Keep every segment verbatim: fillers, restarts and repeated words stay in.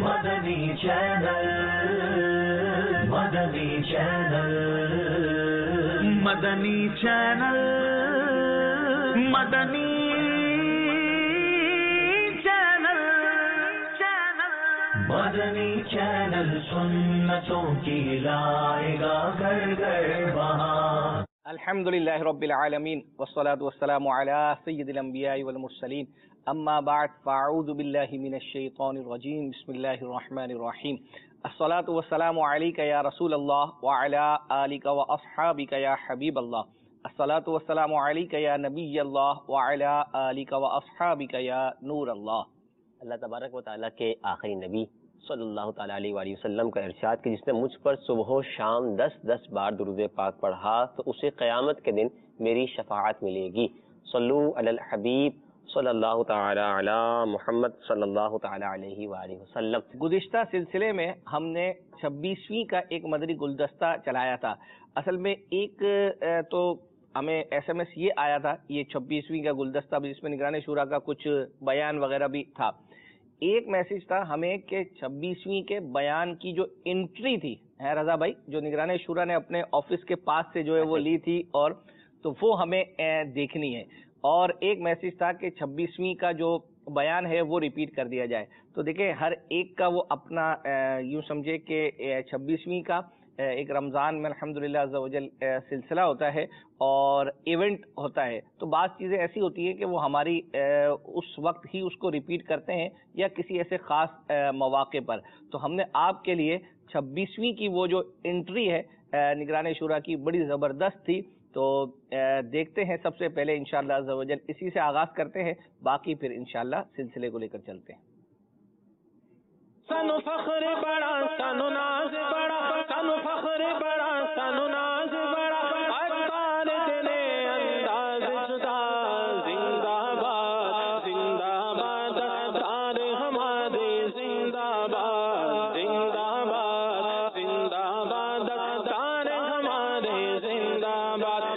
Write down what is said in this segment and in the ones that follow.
مدنی channel مدنی channel مدنی channel مدنی channel channel مدنی channel سنتوں کی لائے گا گھر گھر بہار. الحمدللہ رب العالمین والصلاة والسلام علی سید الانبیاء والمرسلین اما بعد فاعوذ باللہ من الشیطان الرجیم بسم اللہ الرحمن الرحیم. الصلاة والسلام علیک یا رسول اللہ وعلی آلک واصحابک یا حبیب اللہ. الصلاة والسلام علیک یا نبی اللہ وعلی آلک واصحابک یا نور اللہ. اللہ تبارک و تعالیٰ کے آخری نبی صلی اللہ تعالیٰ علیہ وآلہ وسلم کا ارشاد کہ جس نے مجھ پر صبح و شام دس دس بار درود پاک پڑھا تو اسے قیامت کے دن میری شفاعت ملے گی. صلو علی الحبیب صلی اللہ تعالیٰ علی محمد صلی اللہ تعالیٰ علیہ وآلہ وسلم. گزشتہ سلسلے میں ہم نے چھبیسویں کا ایک مدنی گلدستہ چلایا تھا. اصل میں ایک تو ہمیں ایس ایم ایس یہ آیا تھا یہ چھبیسویں کا گلدستہ جس میں نگران شورا کا کچھ بیان وغیرہ بھی تھا. ایک میسج تھا ہمیں کہ چھبیسویں کے بیان کی جو انٹری تھی ہے رضا بھائی جو نگران شورا نے اپنے آفس کے پاس سے جو ہے وہ لی تھی اور تو وہ ہمیں دیکھنی ہے. اور ایک میسج تھا کہ چھبیسویں کا جو بیان ہے وہ ریپیٹ کر دیا جائے. تو دیکھیں ہر ایک کا وہ اپنا یوں سمجھے کہ چھبیسویں کا ایک رمضان میں الحمدللہ عز و جل سلسلہ ہوتا ہے اور ایونٹ ہوتا ہے تو بعض چیزیں ایسی ہوتی ہیں کہ وہ ہماری اس وقت ہی اس کو ریپیٹ کرتے ہیں یا کسی ایسے خاص مواقع پر. تو ہم نے آپ کے لیے چھبیسویں کی وہ جو انٹری ہے نگران شورا کی بڑی زبردست تھی. تو دیکھتے ہیں سب سے پہلے انشاءاللہ عز و جل اسی سے آغاز کرتے ہیں باقی پھر انشاءاللہ سلسلے کو لے کر چلتے ہیں. سانو فخر بڑا سانو ناز بڑا سانو فخر بڑا سانو ناز بڑا اکبر تیرے انداز جدا زندہ باد زندہ باد تار ہمارے زندہ باد زندہ باد زندہ باد تار ہمارے زندہ باد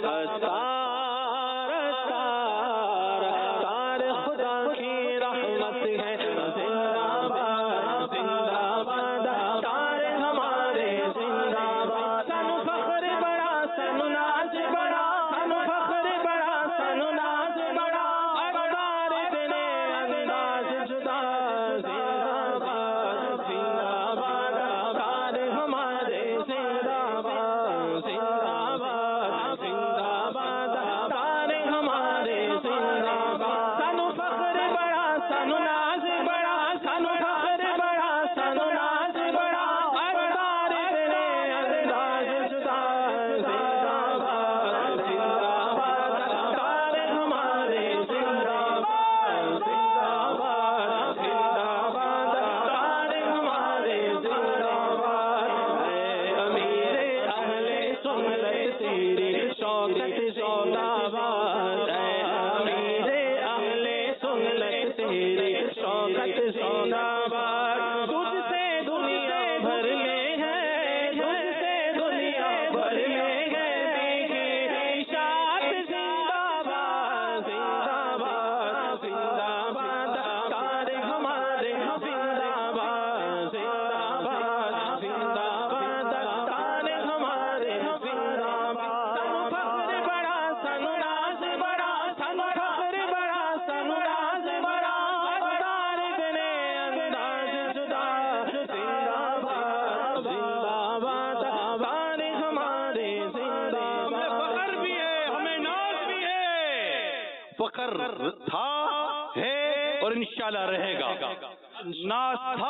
تار تار تار خدا کی رحمت ہے زندہ باد زندہ باد تار ہمارے زندہ باد. سانو فخر بڑا سانو ناز بڑا سانو فخر بڑا سانو ناز بڑا اقدار تیرے انداز جدا زندہ باد زندہ باد تار ہمارے زندہ باد زندہ باد زندہ باد تار ہمارے زندہ باد. سانو فخر بڑا سانو ناز بڑا سانو فخر بڑا سانو ناز بڑا اقدار تیرے انداز جدا زندہ باد زندہ باد تار ہمارے زندہ باد زندہ باد زندہ باد تار ہمارے زندہ باد. اے امیر اہل سنت تیری شوکت زندہ باد اے امیر اہل سنت تیری شوکت زندہ باد. تجھ سے دنیا بھر میں ہے تجھ سے دنیا بھر میں ہے دیکھے اشاعت زندہ باد زندہ باد زندہ باد تار ہمارے زندہ باد زندہ باد زندہ باد تار ہمارے زندہ باد. سانو فخر بڑا سانو ناز بڑا سانو فخر بڑا سانو ناز بڑا اقدار تیرے انداز جدا زندہ باد زندہ باد تار ہمارے زندہ باد. فخر بھی ہے ہمیں ناز بھی ہے فخر تھا ہے اور انشاءاللہ رہے گا ناز تھا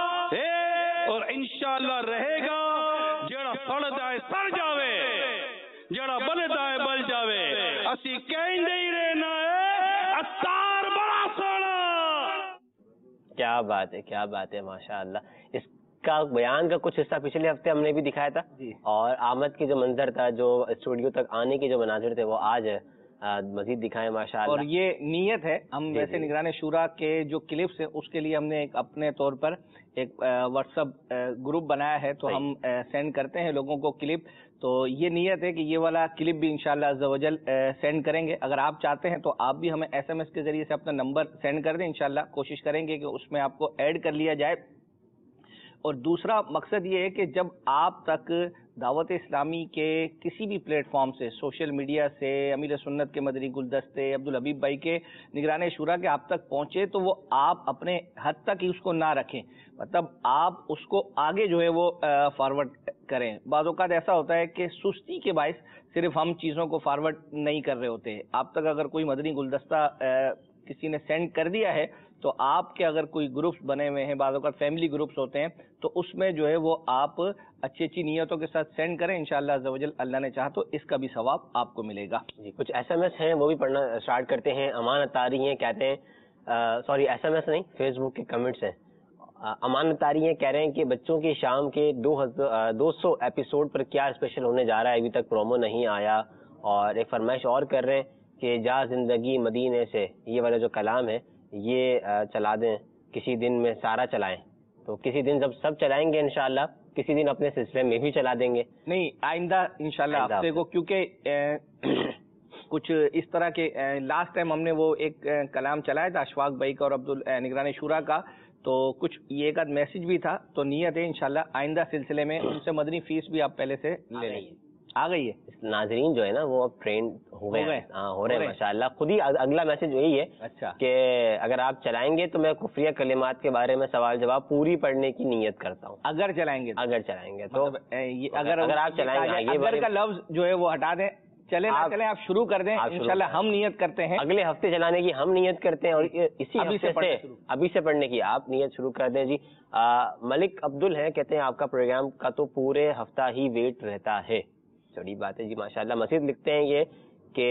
ہے اور انشاءاللہ رہے گا. جڑا سڑدا ہے سڑ جاوے جڑا بلدا ہے بل جاوے اسی کہندے ہی رہنا ہے اتار بڑا سونا. کیا بات ہے کیا بات ہے ماشاء اللہ. اس کا بیان کا کچھ حصہ پچھلے ہفتے ہم نے بھی دکھایا تھا جی. اور آمد کی جو منظر تھا جو اسٹوڈیو تک آنے کے جو مناظر تھے وہ آج مزید دکھائے ماشاء اللہ. اور یہ نیت ہے ہم جی ویسے جی. نگران شورا کے جو کلپس ہیں اس کے لیے ہم نے ایک اپنے طور پر ایک واٹس اپ گروپ بنایا ہے تو ہم سینڈ کرتے ہیں لوگوں کو کلپ. تو یہ نیت ہے کہ یہ والا کلپ بھی انشاءاللہ عز و جل سینڈ کریں گے. اگر آپ چاہتے ہیں تو آپ بھی ہمیں ایس ایم ایس کے ذریعے سے اپنا نمبر سینڈ کر دیں. انشاءاللہ کوشش کریں گے کہ اس میں آپ کو ایڈ کر لیا جائے اور دوسرا مقصد یہ ہے کہ جب آپ تک دعوت اسلامی کے کسی بھی پلیٹ فارم سے، سوشل میڈیا سے، امیر سنت کے مدنی گلدستے، عبدالحبیب بھائی کے نگران شورا کے آپ تک پہنچے تو وہ آپ اپنے حد تک ہی اس کو نہ رکھیں، مطلب آپ اس کو آگے جو ہے وہ فارورڈ کریں. بعض اوقات ایسا ہوتا ہے کہ سستی کے باعث صرف ہم چیزوں کو فارورڈ نہیں کر رہے ہوتے. آپ تک اگر کوئی مدنی گلدستہ کسی نے سینڈ کر دیا ہے تو آپ کے اگر کوئی گروپس بنے ہوئے ہیں، بعض اوقات فیملی گروپس ہوتے ہیں، تو اس میں جو ہے وہ آپ اچھی اچھی نیتوں کے ساتھ سینڈ کریں. انشاءاللہ عز و جل اللہ نے چاہا تو اس کا بھی ثواب آپ کو ملے گا. جی کچھ ایس ایم ایس ہیں وہ بھی پڑھنا اسٹارٹ کرتے ہیں. امان اتاری ہیں، کہتے ہیں سوری ایس ایم ایس نہیں، فیس بک کے کمنٹس ہیں. امان اتاری ہیں، کہہ رہے ہیں کہ بچوں کی شام کے دو دو سو ایپیسوڈ پر کیا اسپیشل ہونے جا رہا ہے، ابھی تک پرومو نہیں آیا. اور ایک فرمائش اور کر رہے ہیں کہ جا زندگی مدینے سے، یہ والا جو کلام ہے یہ چلا دیں، کسی دن میں سارا چلائیں. تو کسی دن جب سب چلائیں گے انشاءاللہ کسی دن اپنے سلسلے میں بھی چلا دیں گے. نہیں آئندہ انشاءاللہ ہفتے کو، کیونکہ کچھ اس طرح کے لاسٹ ٹائم ہم نے وہ ایک کلام چلایا تھا اشفاق بھائی کا اور عبد نگران شورا کا، تو کچھ یہ ایک آدھ میسج بھی تھا. تو نیت ہے انشاءاللہ آئندہ سلسلے میں ان سے مدنی فیس بھی آپ پہلے سے لے لیں. آ گئی ہے. ناظرین جو ہے نا وہ اب ٹرینڈ ہو گئے، ہاں ہو رہے ہیں ماشاءاللہ. خود ہی اگلا میسج یہی ہے اچھا کہ اگر آپ چلائیں گے تو میں کفریہ کلمات کے بارے میں سوال جواب پوری پڑھنے کی نیت کرتا ہوں. اگر چلائیں گے اگر چلائیں گے تو اگر اگر آپ چلائیں گے، اگر کا لفظ جو ہے وہ ہٹا دیں، چلیں نہ چلیں آپ شروع کر دیں. انشاءاللہ ہم نیت کرتے ہیں اگلے ہفتے چلانے کی، ہم نیت کرتے ہیں اور اسی ہفتے سے ابھی سے پڑھنے کی آپ نیت شروع کر دیں. جی ملک عبدل ہیں، کہتے ہیں آپ کا پروگرام کا تو پورے ہفتہ ہی ویٹ رہتا ہے. چڑی بات ہے جی ماشاءاللہ. مزید لکھتے ہیں یہ کہ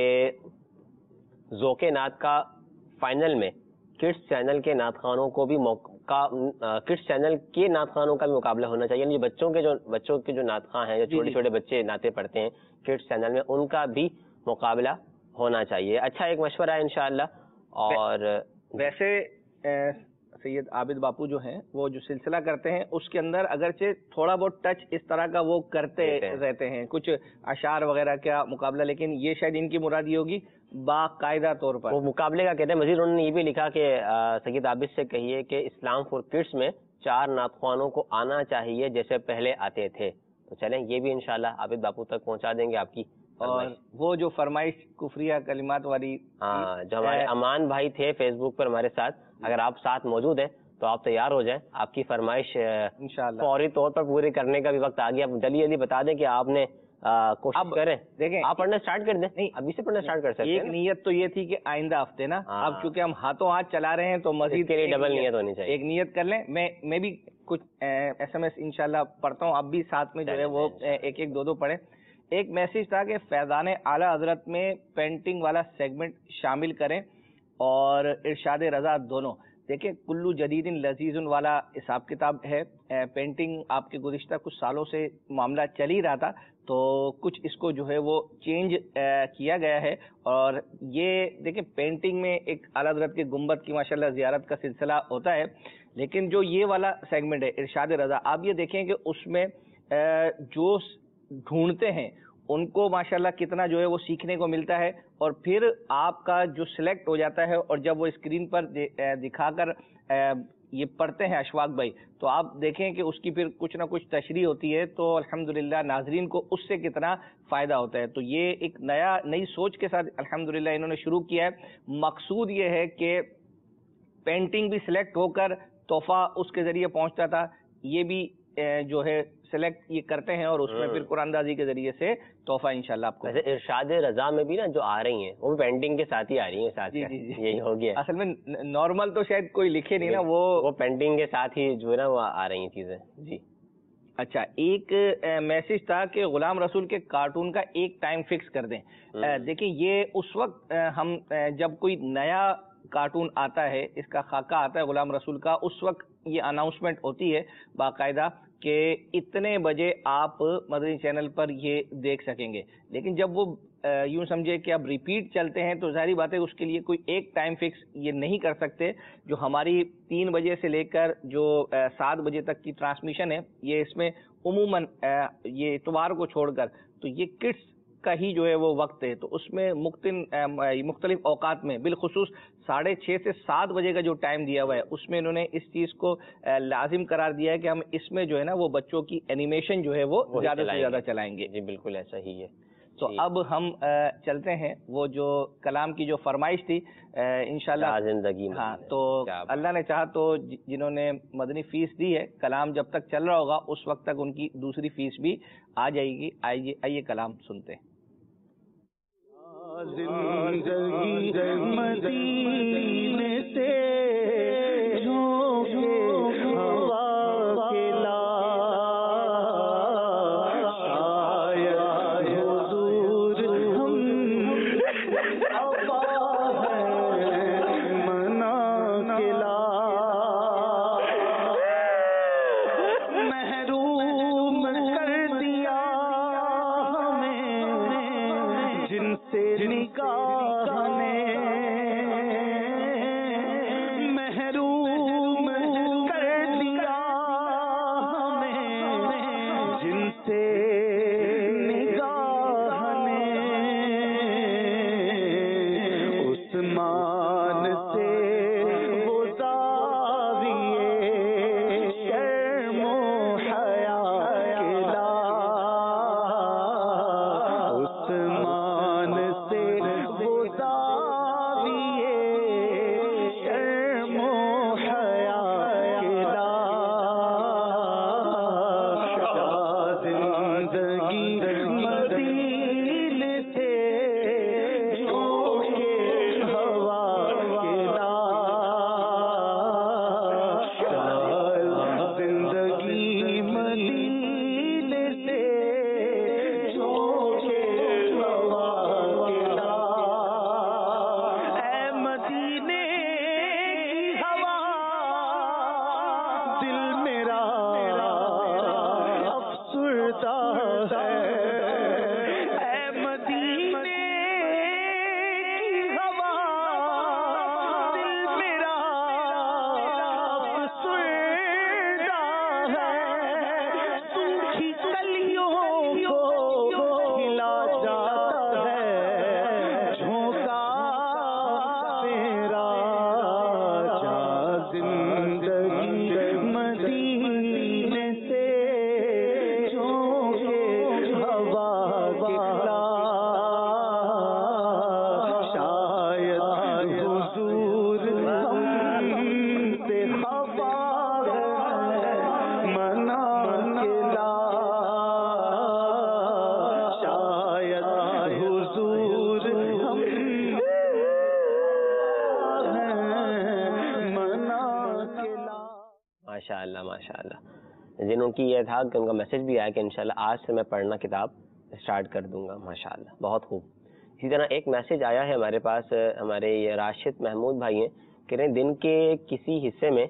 ذوق نعت کا فائنل میں کڈس چینل کے نعت خوانوں کو بھی موقع، کڈس چینل کے نعت خوانوں کا بھی مقابلہ ہونا چاہیے. یعنی بچوں کے جو بچوں کے جو نعت خواں ہیں، جو چھوٹے چھوٹے بچے نعتیں پڑھتے ہیں کڈس چینل میں، ان کا بھی مقابلہ ہونا چاہیے. اچھا ایک مشورہ ہے انشاءاللہ. اور ویسے سید عابد باپو جو ہیں وہ جو سلسلہ کرتے ہیں اس کے اندر اگرچہ تھوڑا بہت ٹچ اس طرح کا وہ کرتے رہتے ہیں، کچھ اشعار وغیرہ کا مقابلہ، لیکن یہ شاید ان کی مراد یہ ہوگی باقاعدہ طور پر وہ مقابلے کا کہتے ہیں. مزید انہوں نے یہ بھی لکھا کہ سید عابد سے کہیے کہ اسلام فور کڈس میں چار نعت خوانوں کو آنا چاہیے جیسے پہلے آتے تھے. تو چلیں یہ بھی انشاءاللہ عابد باپو تک پہنچا دیں گے آپ کی. اور وہ جو فرمائش کفریہ کلمات والی، ہاں جو ہمارے امان بھائی تھے فیس بک پر ہمارے ساتھ، اگر آپ ساتھ موجود ہیں تو آپ تیار ہو جائیں. آپ کی فرمائش انشاءاللہ فوری طور پر پورے کرنے کا بھی وقت آ گیا. جلدی جلدی بتا دیں کہ آپ نے کوشش کریں. دیکھیں آپ پڑھنا اسٹارٹ کر دیں. نہیں ابھی سے پڑھنا اسٹارٹ کر سکتے ہیں. ایک نیت تو یہ تھی کہ آئندہ ہفتے نا، اب چونکہ ہم ہاتھوں ہاتھ چلا رہے ہیں تو مزید کے لیے ڈبل نیت ہونی چاہیے. ایک نیت کر لیں. میں میں بھی کچھ ایس ایم ایس انشاءاللہ پڑھتا ہوں، اب بھی ساتھ میں جو ہے وہ ایک ایک دو دو پڑھیں. ایک میسج تھا کہ فیضان اعلیٰ حضرت میں پینٹنگ والا سیگمنٹ شامل کریں اور ارشاد رضا دونوں. دیکھیں کلو جدید لذیذ والا حساب کتاب ہے. پینٹنگ آپ کے گزشتہ کچھ سالوں سے معاملہ چل ہی رہا تھا، تو کچھ اس کو جو ہے وہ چینج کیا گیا ہے. اور یہ دیکھیں پینٹنگ میں ایک اعلیٰ حضرت کے گنبد کی ماشاءاللہ زیارت کا سلسلہ ہوتا ہے، لیکن جو یہ والا سیگمنٹ ہے ارشاد رضا، آپ یہ دیکھیں کہ اس میں جو ڈھونڈتے ہیں ان کو ماشاءاللہ کتنا جو ہے وہ سیکھنے کو ملتا ہے. اور پھر آپ کا جو سلیکٹ ہو جاتا ہے اور جب وہ اسکرین پر دکھا کر یہ پڑھتے ہیں اشفاق بھائی، تو آپ دیکھیں کہ اس کی پھر کچھ نہ کچھ تشریح ہوتی ہے، تو الحمدللہ ناظرین کو اس سے کتنا فائدہ ہوتا ہے. تو یہ ایک نیا نئی سوچ کے ساتھ الحمدللہ انہوں نے شروع کیا ہے. مقصود یہ ہے کہ پینٹنگ بھی سلیکٹ ہو کر تحفہ اس کے ذریعے پہنچتا تھا، یہ بھی جو ہے سلیکٹ یہ کرتے ہیں اور اس میں پھر قرآن اندازی کے ذریعے سے تحفہ انشاءاللہ آپ کو. ویسے ارشاد رضا میں بھی نا جو آ رہی ہیں وہ پینٹنگ کے ساتھ ہی آ رہی ہیں ساتھ. جی جی جی یہی ہو گیا. اصل میں نارمل تو شاید کوئی لکھے نہیں نا، وہ وہ پینٹنگ کے ساتھ ہی جو ہے نا وہ آ رہی ہیں چیزیں. جی اچھا ایک میسج تھا کہ غلام رسول کے کارٹون کا ایک ٹائم فکس کر دیں. دیکھیں یہ اس وقت ہم جب کوئی نیا کارٹون آتا ہے، اس کا خاکہ آتا ہے غلام رسول کا، اس وقت یہ اناؤنسمنٹ ہوتی ہے باقاعدہ کہ اتنے بجے آپ مدنی چینل پر یہ دیکھ سکیں گے. لیکن جب وہ یوں سمجھے کہ اب ریپیٹ چلتے ہیں تو ظاہری بات ہے اس کے لیے کوئی ایک ٹائم فکس یہ نہیں کر سکتے. جو ہماری تین بجے سے لے کر جو سات بجے تک کی ٹرانسمیشن ہے، یہ اس میں عموماً یہ اتوار کو چھوڑ کر تو یہ کڈس کا ہی جو ہے وہ وقت ہے، تو اس میں مختلف اوقات میں بالخصوص ساڑھے چھ سے سات بجے کا جو ٹائم دیا ہوا ہے اس میں انہوں نے اس چیز کو لازم قرار دیا ہے کہ ہم اس میں جو ہے نا وہ بچوں کی اینیمیشن جو ہے وہ زیادہ سے زیادہ چلائیں گے. جی بالکل ایسا ہی ہے. تو اب ہم چلتے ہیں وہ جو کلام کی جو فرمائش تھی انشاءاللہ زندگی میں. ہاں تو اللہ نے چاہا تو جنہوں نے مدنی فیس دی ہے، کلام جب تک چل رہا ہوگا اس وقت تک ان کی دوسری فیس بھی آ جائے گی. آئیے آئیے کلام سنتے ہیں. زندگی مدینے سے ماشاء اللہ ماشاء اللہ. جنہوں کی یہ تھا کہ ان کا میسج بھی آیا کہ انشاءاللہ آج سے میں پڑھنا کتاب اسٹارٹ کر دوں گا. ماشاء اللہ بہت خوب. اسی طرح ایک میسج آیا ہے ہمارے پاس، ہمارے یہ راشد محمود بھائی ہیں، کہہ رہے ہیں دن کے کسی حصے میں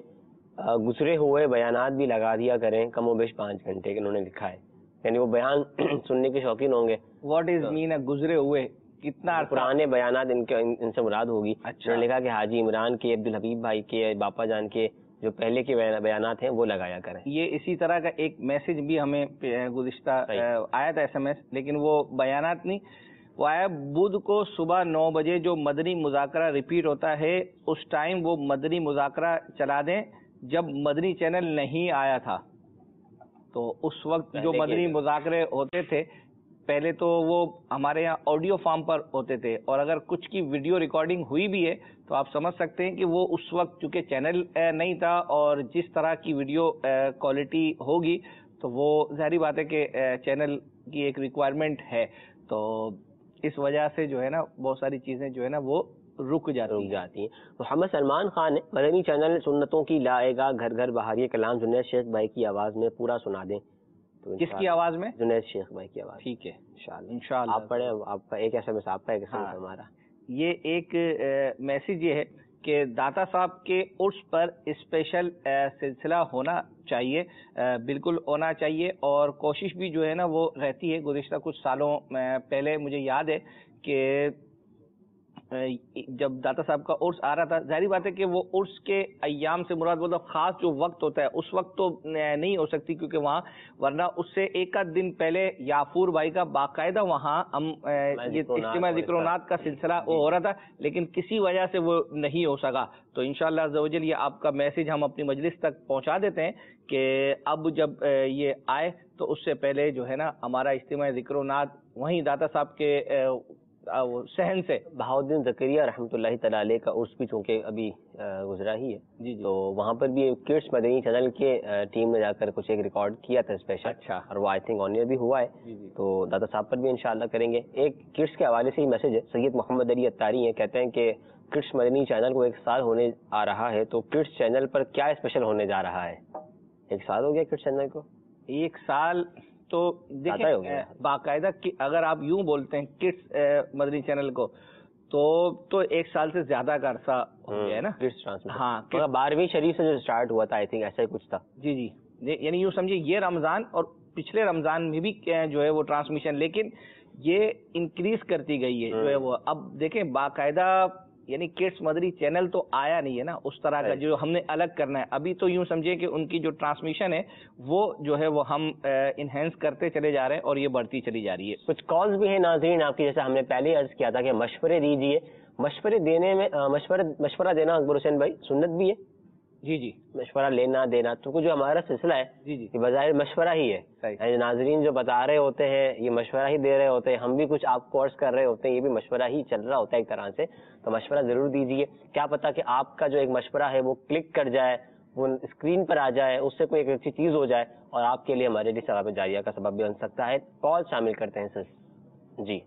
گزرے ہوئے بیانات بھی لگا دیا کریں، کم و بیش پانچ گھنٹے کے انہوں نے لکھا ہے. یعنی وہ بیان سننے کے شوقین ہوں گے. واٹ از مین گزرے ہوئے؟ کتنا پرانے بیانات ان کے ان سے مراد ہوگی. اچھا. انہوں نے لکھا کہ حاجی عمران کے، عبدالحبیب بھائی کے، باپا جان کے جو پہلے کے بیانات ہیں وہ لگایا کریں. یہ اسی طرح کا ایک میسج بھی ہمیں گزشتہ آیا تھا ایس ایم ایس، لیکن وہ بیانات نہیں، وہ آیا بدھ کو صبح نو بجے جو مدنی مذاکرہ ریپیٹ ہوتا ہے اس ٹائم وہ مدنی مذاکرہ چلا دیں جب مدنی چینل نہیں آیا تھا. تو اس وقت جو مدنی مذاکرے ہوتے تھے پہلے تو وہ ہمارے یہاں آڈیو فارم پر ہوتے تھے، اور اگر کچھ کی ویڈیو ریکارڈنگ ہوئی بھی ہے تو آپ سمجھ سکتے ہیں کہ وہ اس وقت چونکہ چینل نہیں تھا، اور جس طرح کی ویڈیو کوالٹی ہوگی تو وہ ظاہری بات ہے کہ چینل کی ایک ریکوائرمنٹ ہے. تو اس وجہ سے جو ہے نا بہت ساری چیزیں جو ہے نا وہ رک جاتی رک جاتی ہیں. محمد سلمان خان مدنی چینل سنتوں کی لائے گا گھر گھر بہار، یہ کلام جنید شیخ بھائی کی آواز میں پورا سنا دیں. کس کی آواز میں؟ جنید شیخ بھائی کی آواز. ٹھیک ہے انشاءاللہ انشاءاللہ. آپ پڑھیں. آپ کا ایک ایس ایم ایس آپ کا، ایک ایس ایم ایس ہمارا. یہ ایک میسج یہ ہے کہ داتا صاحب کے عرس پر اسپیشل سلسلہ ہونا چاہیے، بالکل ہونا چاہیے، اور کوشش بھی جو ہے نا وہ رہتی ہے. گزشتہ کچھ سالوں پہلے مجھے یاد ہے کہ جب داتا صاحب کا عرس آ رہا تھا، ظاہری بات ہے کہ وہ عرس کے ایام سے مراد وہ خاص جو وقت ہوتا ہے اس وقت تو نہیں ہو سکتی، کیونکہ وہاں ورنہ اس سے ایک آدھ دن پہلے یافور بھائی کا باقاعدہ وہاں ہم یہ اجتماع ذکر و نات کا سلسلہ وہ ہو رہا تھا، لیکن کسی وجہ سے وہ نہیں ہو سکا. تو انشاءاللہ عز و جل یہ آپ کا میسج ہم اپنی مجلس تک پہنچا دیتے ہیں کہ اب جب یہ آئے تو اس سے پہلے جو ہے نا ہمارا اجتماع ذکر و نات وہیں داتا صاحب کے صحن سے. بہاؤالدین زکریہ رحمۃ اللہ تعالی علیہ کا عرس بھی چونکہ ابھی گزرا ہی ہے جی تو وہاں پر بھی کڈس مدنی چینل کے ٹیم نے جا کر کچھ ایک ریکارڈ کیا تھا اسپیشل. اچھا. اور وہ آئی تھنک آن ایئر بھی ہوا ہے تو داتا صاحب پر بھی انشاءاللہ کریں گے. ایک کڈس کے حوالے سے ہی میسج ہے، سید محمد علی اتاری ہیں، کہتے ہیں کہ کڈس مدنی چینل کو ایک سال ہونے آ رہا ہے تو کڈس چینل پر کیا اسپیشل ہونے جا رہا ہے؟ ایک سال ہو گیا کڈس چینل کو؟ ایک سال تو دیکھیں باقاعدہ اگر آپ یوں بولتے ہیں کڈس مدنی چینل کو تو تو ایک سال سے زیادہ کا عرصہ ہو گیا ہے نا. ہاں بارہویں شریف سے جو اسٹارٹ ہوا تھا آئی تھنک ایسا ہی کچھ تھا. جی جی یعنی یوں سمجھے یہ رمضان اور پچھلے رمضان میں بھی جو ہے وہ ٹرانسمیشن لیکن یہ انکریز کرتی گئی ہے جو ہے وہ. اب دیکھیں باقاعدہ یعنی کڈس مدنی چینل تو آیا نہیں ہے نا اس طرح کا جو ہم نے الگ کرنا ہے. ابھی تو یوں سمجھے کہ ان کی جو ٹرانسمیشن ہے وہ جو ہے وہ ہم انہینس کرتے چلے جا رہے ہیں اور یہ بڑھتی چلی جا رہی ہے. کچھ کالز بھی ہیں ناظرین آپ کی، جیسے ہم نے پہلے عرض کیا تھا کہ مشورے دیجئے. مشورے دینے میں مشورہ مشورہ دینا اکبر حسین بھائی سنت بھی ہے. جی جی مشورہ لینا دینا تو جو ہمارا سلسلہ ہے جی جی یہ بظاہر مشورہ ہی ہے. ناظرین جو بتا رہے ہوتے ہیں یہ مشورہ ہی دے رہے ہوتے ہیں، ہم بھی کچھ آپ کو عرض کر رہے ہوتے ہیں، یہ بھی مشورہ ہی چل رہا ہوتا ہے ایک طرح سے. تو مشورہ ضرور دیجیے. کیا پتا کہ آپ کا جو ایک مشورہ ہے وہ کلک کر جائے، وہ اسکرین پر آ جائے، اس سے کوئی ایک اچھی چیز ہو جائے اور آپ کے لیے ہمارے لیے ثواب جاریہ کا سبب بھی بن سکتا ہے. کال شامل کرتے ہیں سر. جی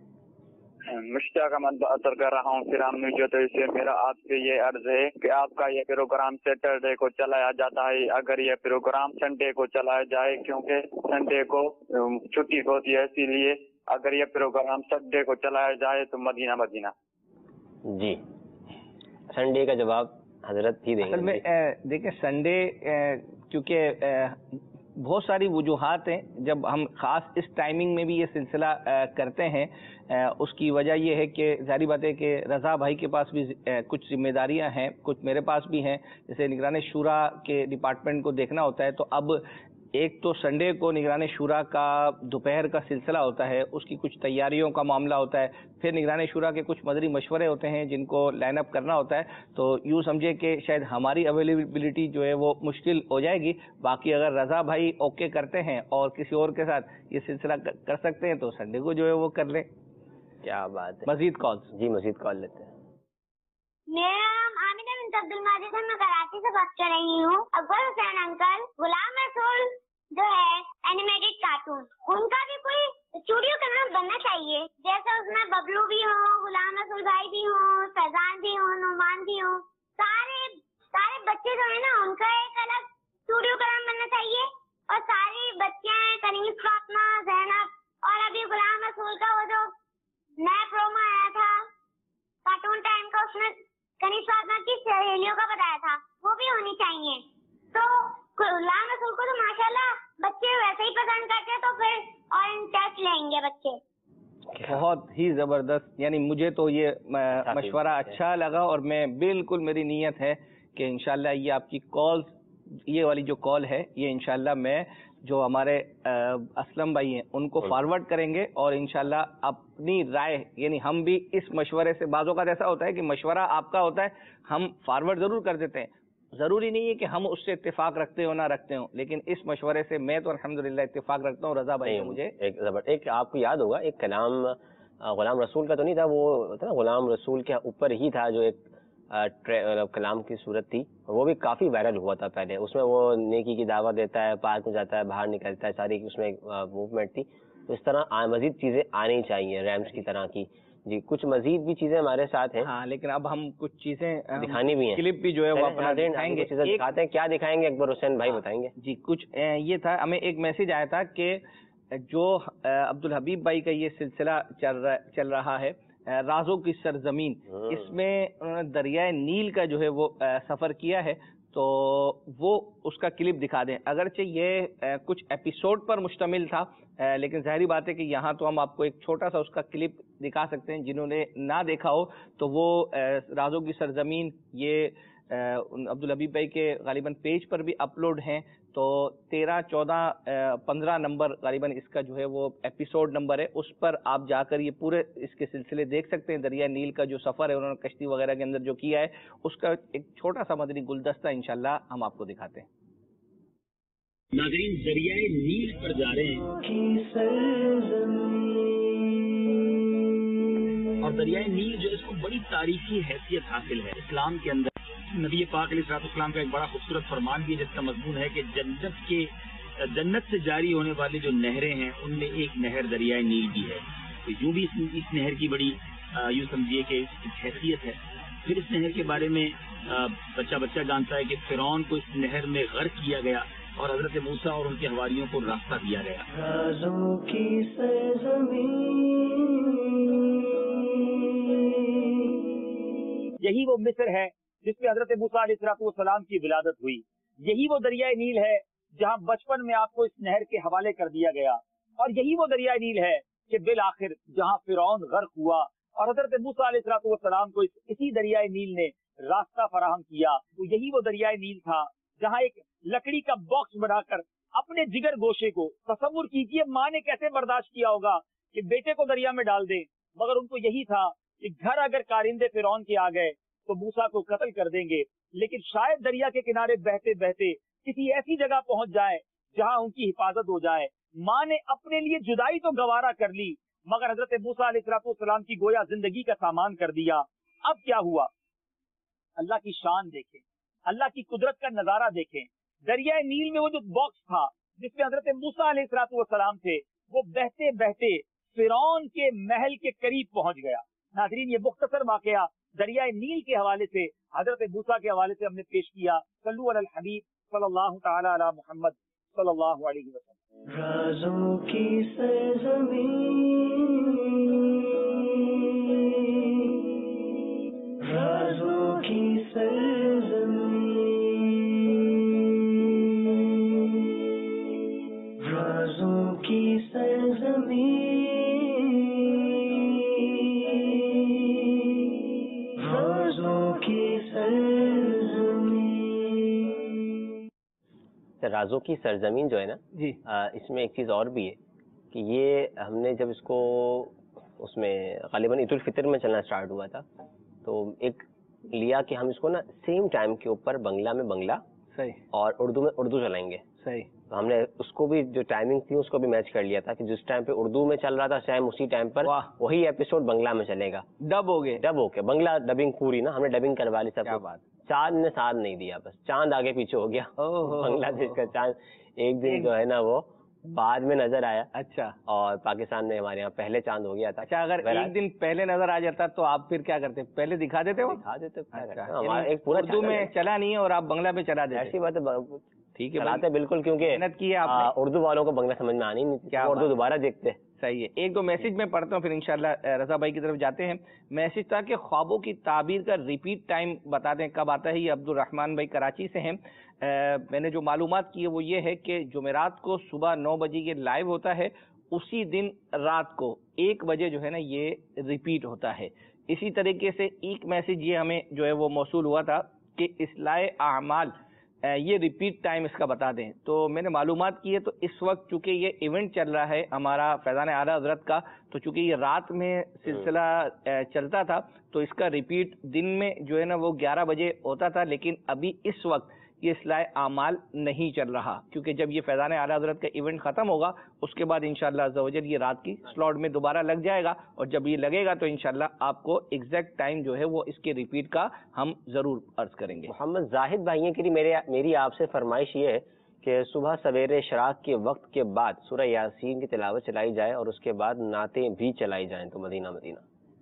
مشتاق احمد اثر کر رہا ہوں فرام نیو جرسی سے. میرا آپ سے یہ عرض ہے کہ آپ کا یہ پروگرام سیٹرڈے کو چلایا جاتا ہے، اگر یہ پروگرام سنڈے کو چلایا جائے کیونکہ سنڈے کو چھٹی ہوتی ہے، اسی لیے اگر یہ پروگرام سنڈے کو چلایا جائے تو مدینہ مدینہ. جی سنڈے کا جواب حضرت ہی دیں گے. اصل میں دیکھیں سنڈے کیونکہ بہت ساری وجوہات ہیں جب ہم خاص اس ٹائمنگ میں بھی یہ سلسلہ کرتے ہیں. اس کی وجہ یہ ہے کہ ظاہری بات ہے کہ رضا بھائی کے پاس بھی کچھ ذمہ داریاں ہیں، کچھ میرے پاس بھی ہیں، جیسے نگران شورا کے ڈپارٹمنٹ کو دیکھنا ہوتا ہے. تو اب ایک تو سنڈے کو نگران شورا کا دوپہر کا سلسلہ ہوتا ہے، اس کی کچھ تیاریوں کا معاملہ ہوتا ہے، پھر نگران شورا کے کچھ مدنی مشورے ہوتے ہیں جن کو لائن اپ کرنا ہوتا ہے. تو یوں سمجھے کہ شاید ہماری اویلیبلٹی جو ہے وہ مشکل ہو جائے گی. باقی اگر رضا بھائی اوکے کرتے ہیں اور کسی اور کے ساتھ یہ سلسلہ کر سکتے ہیں تو سنڈے کو جو ہے وہ کر لیں. کیا بات ہے. مزید کال. جی مزید کال لیتے ہیں. میرا نام عامدہ بنت عبد الماجد ہے، میں کراچی سے بات کر رہی ہوں. اکبر حسین انکل، غلام رسول جو ہے اینیمیٹڈ کارٹون، ان کا بھی کوئی اسٹوڈیو کا نام بننا چاہیے، جیسے اس میں ببلو بھی ہوں، غلام رسول بھائی بھی ہوں، فیضان بھی ہوں، نعمان بھی ہوں، سارے سارے بچے جو ہیں نا ان کا ایک الگ اسٹوڈیو کا نام بننا چاہیے. اور ساری بچیاں ہیں، کنیز فاطمہ، زینب، اور ابھی غلام رسول کا وہ جو نیا پرومو آیا تھا کارٹون ٹائم کا، اس میں کنیز فاطمہ کی سہیلیوں کا بتایا تھا، وہ بھی ہونی چاہیے. تو غلام رسول کو تو ماشاءاللہ بچے ویسے ہی پسند کرتے ہیں، تو پھر اور انٹرسٹ لیں گے بچے. بہت ہی زبردست، یعنی مجھے تو یہ مشورہ اچھا لگا اور میں بالکل میری نیت ہے کہ انشاءاللہ یہ آپ کی کال، یہ والی جو کال ہے یہ انشاءاللہ میں جو ہمارے اسلم بھائی ہیں ان کو فارورڈ کریں گے اور انشاءاللہ اپنی رائے، یعنی ہم بھی اس مشورے سے، بعض اوقات ایسا ہوتا ہے کہ مشورہ آپ کا ہوتا ہے ہم فارورڈ ضرور کر دیتے ہیں، ضروری نہیں ہے کہ ہم اس سے اتفاق رکھتے ہو نہ رکھتے ہوں، لیکن اس مشورے سے میں تو الحمدللہ اتفاق رکھتا ہوں. رضا بھائی مجھے ایک ایک آپ کو یاد ہوگا ایک کلام غلام رسول کا تو نہیں تھا، وہ تھا غلام رسول کے اوپر ہی تھا جو ایک کلام کی صورت تھی، اور وہ بھی کافی وائرل ہوا تھا پہلے. اس میں وہ نیکی کی دعوت دیتا ہے، پارک میں جاتا ہے، باہر نکلتا ہے، ساری اس میں موومنٹ تھی. تو اس طرح مزید چیزیں آنی چاہیے ریمس کی طرح کی. جی کچھ مزید بھی چیزیں ہمارے ساتھ ہیں. ہاں لیکن اب ہم کچھ چیزیں دکھانی بھی ہیں، کلپ بھی جو ہے وہ اپنا دکھائیں گے. دکھاتے ہیں، کیا دکھائیں گے اکبر حسین بھائی بتائیں گے. جی کچھ یہ تھا، ہمیں ایک میسج آیا تھا کہ جو عبدالحبیب بھائی کا یہ سلسلہ چل رہا ہے رازوں کی سرزمین، اس میں انہوں نے دریائے نیل کا جو ہے وہ سفر کیا ہے. تو وہ اس کا کلپ دکھا دیں. اگرچہ یہ کچھ ایپیسوڈ پر مشتمل تھا لیکن ظاہری بات ہے کہ یہاں تو ہم آپ کو ایک چھوٹا سا اس کا کلپ دکھا سکتے ہیں. جنہوں نے نہ دیکھا ہو تو وہ رازوں کی سرزمین یہ عبدالحبیب بھائی کے غالباً پیج پر بھی اپلوڈ ہیں. تو تیرہ چودہ پندرہ نمبر غالباً اس کا جو ہے وہ ایپیسوڈ نمبر ہے, اس پر آپ جا کر یہ پورے اس کے سلسلے دیکھ سکتے ہیں. دریائے نیل کا جو سفر ہے انہوں نے کشتی وغیرہ کے اندر جو کیا ہے اس کا ایک چھوٹا سا مدنی گلدستہ انشاءاللہ ہم آپ کو دکھاتے ہیں. ناظرین دریائے نیل پر جا رہے ہیں اور دریائے نیل جو اس کو بڑی تاریخی حیثیت حاصل ہے اسلام کے اندر. نبی پاک علیہ الصلوۃ والسلام کا ایک بڑا خوبصورت فرمان بھی ہے جس کا مضمون ہے کہ جنت کے جنت سے جاری ہونے والی جو نہریں ہیں ان میں ایک نہر دریائے نیل بھی ہے. تو یوں بھی اس نہر کی بڑی یوں سمجھیے کہ حیثیت ہے. پھر اس نہر کے بارے میں بچہ بچہ جانتا ہے کہ فرعون کو اس نہر میں غرق کیا گیا اور حضرت موسیٰ اور ان کے حواریوں کو راستہ دیا گیا. رازوں کی سرزمین یہی وہ مصر ہے جس میں حضرت موسیٰ علیہ الصلوۃ والسلام کی ولادت ہوئی. یہی وہ دریائے نیل ہے جہاں بچپن میں آپ کو اس نہر کے حوالے کر دیا گیا. اور یہی وہ دریائے نیل ہے کہ بالآخر جہاں فرعون غرق ہوا اور حضرت موسیٰ علیہ الصلوۃ والسلام کو اسی دریائے نیل نے راستہ فراہم کیا. تو یہی وہ دریائے نیل تھا جہاں ایک لکڑی کا باکس بنا کر اپنے جگر گوشے کو, تصور کیجئے ماں نے کیسے برداشت کیا ہوگا کہ بیٹے کو دریا میں ڈال دیں, مگر ان کو یہی تھا کہ گھر اگر کارندے فرعون کے آ گئے تو موسیٰ کو قتل کر دیں گے, لیکن شاید دریا کے کنارے بہتے بہتے کسی ایسی جگہ پہنچ جائے جہاں ان کی حفاظت ہو جائے. ماں نے اپنے لیے جدائی تو گوارا کر لی مگر حضرت موسیٰ علیہ الصلوۃ والسلام کی گویا زندگی کا سامان کر دیا. اب کیا ہوا؟ اللہ کی شان دیکھیں, اللہ کی قدرت کا نظارہ دیکھیں. دریائے نیل میں وہ جو باکس تھا جس میں حضرت موسیٰ علیہ الصلوۃ والسلام تھے وہ بہتے بہتے فرعون کے محل کے قریب پہنچ گیا. ناظرین یہ مختصر واقعہ دریائے نیل کے حوالے سے حضرت موسیٰ کے حوالے سے ہم نے پیش کیا. صلو علی الحبیب صلی اللہ تعالی علی محمد صلی اللہ علیہ وسلم. رازوں کی سرزمین رازوں کی سرزمین رازوں کی سرزمین رازوں کی سرزمین جو ہے نا جی اس میں ایک چیز اور بھی ہے کہ یہ ہم نے جب اس کو اس میں غالباً عید الفطر میں چلنا اسٹارٹ ہوا تھا تو ایک لیا کہ ہم اس کو نا سیم ٹائم کے اوپر بنگلہ میں بنگلہ صحیح اور اردو میں اردو چلائیں گے. صحیح. تو ہم نے اس کو بھی جو ٹائمنگ تھی اس کو بھی میچ کر لیا تھا کہ جس ٹائم پہ اردو میں چل رہا تھا سیم اسی ٹائم پر وہی ایپیسوڈ بنگلہ میں چلے گا. ڈب ہو گئے ڈب ہو کے بنگلہ ڈبنگ پوری نا ہم نے ڈبنگ کروا لی. سب بات چاند نے ساتھ نہیں دیا, بس چاند آگے پیچھے ہو گیا. بنگلہ دیش کا چاند ایک دن جو ہے نا وہ بعد میں نظر آیا. اچھا. اور پاکستان میں ہمارے یہاں پہلے چاند ہو گیا تھا. اچھا اگر ایک دن پہلے نظر آ جاتا تو آپ پھر کیا کرتے؟ پہلے دکھا دیتے ہو؟ دکھا دیتے. ایک پورا اردو میں چلا نہیں ہے اور آپ بنگلہ میں چلا دیتے. ایسی بات ہے. ٹھیک ہے چلاتے بالکل, کیونکہ محنت کی ہے آپ نے. اردو والوں کو بنگلہ سمجھ میں آنی نہیں, کیا اردو دوبارہ دیکھتے. صحیح ہے. ایک دو میسج میں پڑھتا ہوں پھر انشاءاللہ رضا بھائی کی طرف جاتے ہیں. میسج تھا کہ خوابوں کی تعبیر کا ریپیٹ ٹائم بتا دیں کب آتا ہے. یہ عبد الرحمان بھائی کراچی سے ہیں. میں نے جو معلومات کی ہے وہ یہ ہے کہ جمعرات کو صبح نو بجے یہ لائیو ہوتا ہے, اسی دن رات کو ایک بجے جو ہے نا یہ ریپیٹ ہوتا ہے. اسی طریقے سے ایک میسج یہ ہمیں جو ہے وہ موصول ہوا تھا کہ اصلاح اعمال یہ ریپیٹ ٹائم اس کا بتا دیں. تو میں نے معلومات کی ہے تو اس وقت چونکہ یہ ایونٹ چل رہا ہے ہمارا فیضان اعلیٰ حضرت کا, تو چونکہ یہ رات میں سلسلہ چلتا تھا تو اس کا ریپیٹ دن میں جو ہے نا وہ گیارہ بجے ہوتا تھا. لیکن ابھی اس وقت یہ اصلاح اعمال نہیں چل رہا کیونکہ جب یہ فیضان اعلیٰ حضرت کا ایونٹ ختم ہوگا اس کے بعد انشاءاللہ عز و جل یہ رات کی سلاٹ میں دوبارہ لگ جائے گا, اور جب یہ لگے گا تو انشاءاللہ آپ کو ایگزیکٹ ٹائم جو ہے وہ اس کے ریپیٹ کا ہم ضرور عرض کریں گے. محمد زاہد بھائیوں کے لیے میرے میری آپ سے فرمائش یہ ہے کہ صبح سویرے اشراق کے وقت کے بعد سورہ یاسین کی تلاوت چلائی جائے اور اس کے بعد نعتیں بھی چلائی جائیں تو مدینہ مدینہ.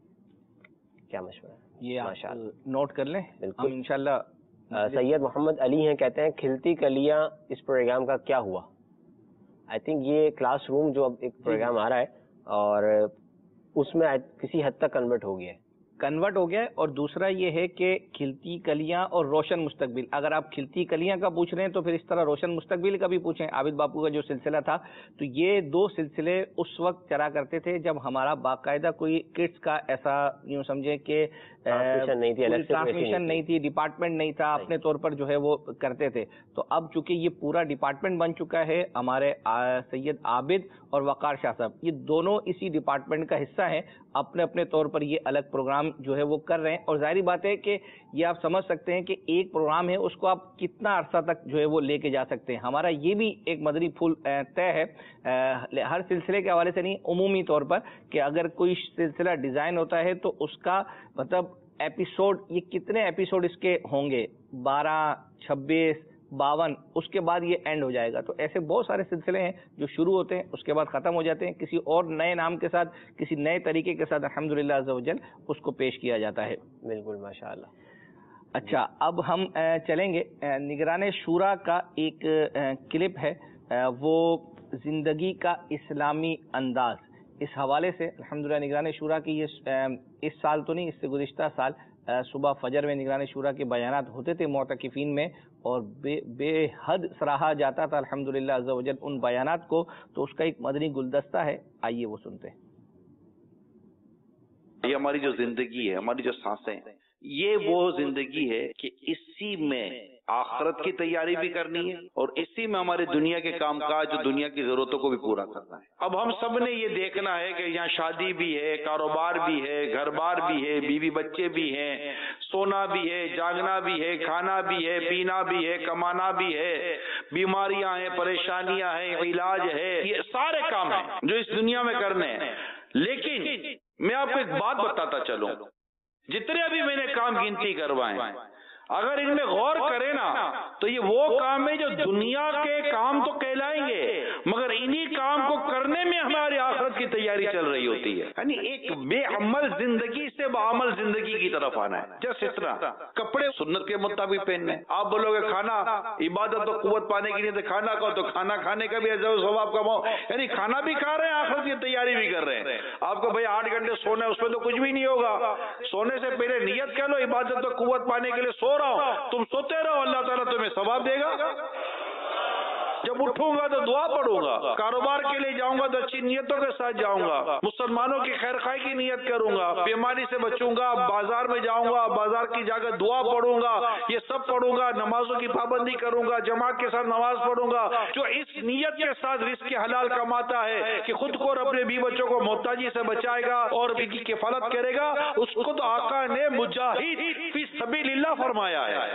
کیا مشورہ ہے؟ یہ آپ نوٹ کر لیں. بالکل انشاءاللہ. سید محمد علی ہیں, کہتے ہیں کھلتی کلیاں اس پروگرام کا کیا ہوا؟ آئی تھنک یہ کلاس روم جو اب ایک پروگرام آ رہا ہے اور اس میں کسی حد تک کنورٹ ہو گیا ہے. کنورٹ ہو گیا ہے، اور دوسرا یہ ہے کہ کھلتی کلیاں اور روشن مستقبل. اگر آپ کھلتی کلیاں کا پوچھ رہے ہیں تو پھر اس طرح روشن مستقبل کا بھی پوچھیں. عابد باپو کا جو سلسلہ تھا، تو یہ دو سلسلے اس وقت چلا کرتے تھے جب ہمارا باقاعدہ کوئی کڈس کا ایسا یوں سمجھیں کہ ٹرانسمیشن نہیں تھی، الگ سے ٹرانسمیشن نہیں تھی، ڈپارٹمنٹ نہیں تھا، اپنے طور پر جو ہے وہ کرتے تھے. تو اب چونکہ یہ پورا ڈپارٹمنٹ بن چکا ہے، ہمارے سید عابد اور وقار شاہ صاحب یہ دونوں اسی ڈپارٹمنٹ کا حصہ ہیں، اپنے اپنے طور پر یہ الگ پروگرام جو ہے وہ کر رہے ہیں. اور ظاہری بات ہے کہ یہ آپ سمجھ سکتے ہیں کہ ایک پروگرام ہے، اس کو آپ کتنا عرصہ تک جو ہے وہ لے کے جا سکتے ہیں. ہمارا یہ بھی ایک مدری پھول طے ہے، ہر سلسلے کے حوالے سے نہیں، عمومی طور پر، کہ اگر کوئی سلسلہ ڈیزائن ہوتا ہے تو اس کا مطلب ایپیسوڈ، یہ کتنے ایپیسوڈ اس کے ہوں گے، بارہ، چھبیس، باون، اس کے بعد یہ اینڈ ہو جائے گا. تو ایسے بہت سارے سلسلے ہیں جو شروع ہوتے ہیں، اس کے بعد ختم ہو جاتے ہیں، کسی اور نئے نام کے ساتھ، کسی نئے طریقے کے ساتھ الحمدللہ عز و جل اس کو پیش کیا جاتا ہے. بالکل ماشاءاللہ. اچھا، اب ہم چلیں گے نگران شورا کا ایک کلپ ہے، وہ زندگی کا اسلامی انداز. اس حوالے سے الحمدللہ نگران شورا کی یہ اس سال تو نہیں، اس سے گزشتہ سال صبح فجر میں نگران شورا کے بیانات ہوتے تھے معتکفین میں، اور بے بے حد سراہا جاتا تھا الحمدللہ عز و جل ان بیانات کو. تو اس کا ایک مدنی گلدستہ ہے، آئیے وہ سنتے ہیں. یہ ہماری جو زندگی ہے، ہماری جو سانسیں ہیں، یہ وہ زندگی ہے کہ اسی میں آخرت کی تیاری بھی کرنی ہے اور اسی میں ہمارے دنیا کے کام کاج جو دنیا کی ضرورتوں کو بھی پورا کرنا ہے. اب ہم سب نے یہ دیکھنا ہے کہ یہاں شادی بھی ہے، کاروبار بھی ہے، گھر بار بھی ہے، بیوی بچے بھی ہیں، سونا بھی ہے، جاگنا بھی ہے، کھانا بھی ہے، پینا بھی ہے، کمانا بھی ہے، بیماریاں ہیں، پریشانیاں ہیں، علاج ہے، یہ سارے کام ہیں جو اس دنیا میں کرنے ہیں. لیکن میں آپ کو ایک بات بتاتا چلوں، جتنے ابھی میں نے کام گنتی کروائے، اگر ان میں غور کریں نا تو یہ وہ کام ہے جو دنیا کے کام تو کہلائیں گے، مگر انہی کام کو کرنے میں ہماری آخرت کی تیاری چل رہی ہوتی ہے. یعنی ایک بے عمل زندگی سے بعمل زندگی کی طرف آنا ہے. جیسے اس طرح کپڑے سنت کے مطابق پہننے. آپ بولو گے کھانا عبادت و قوت پانے کے لیے تو کھانا کھاؤ، تو کھانا کھانے کا بھی اجر و ثواب کماؤ. یعنی کھانا بھی کھا رہے ہیں، آخرت کی تیاری بھی کر رہے ہیں. آپ کو بھائی آٹھ گھنٹے سونا ہے، اس میں تو کچھ بھی نہیں ہوگا. سونے سے پہلے نیت کر لو عبادت و قوت پانے کے لیے سو رہا ہوں، تم سوتے رہو، اللہ تعالیٰ تمہیں ثواب دے گا. جب اٹھوں گا تو دعا پڑھوں گا، کاروبار کے لیے جاؤں گا تو اچھی نیتوں کے ساتھ جاؤں گا، مسلمانوں کی خیر خواہی کی نیت کروں گا، بیماری سے بچوں گا، بازار میں جاؤں گا، بازار کی جا کر دعا پڑھوں گا، یہ سب پڑھوں گا، نمازوں کی پابندی کروں گا، جماعت کے ساتھ نماز پڑھوں گا. جو اس نیت کے ساتھ رزق حلال کماتا ہے کہ خود کو اور اپنے بیوی بچوں کو محتاجی سے بچائے گا اور ان کی کفالت کرے گا، اس کو تو آقا نے مجاہد فی سبیل اللہ فرمایا ہے.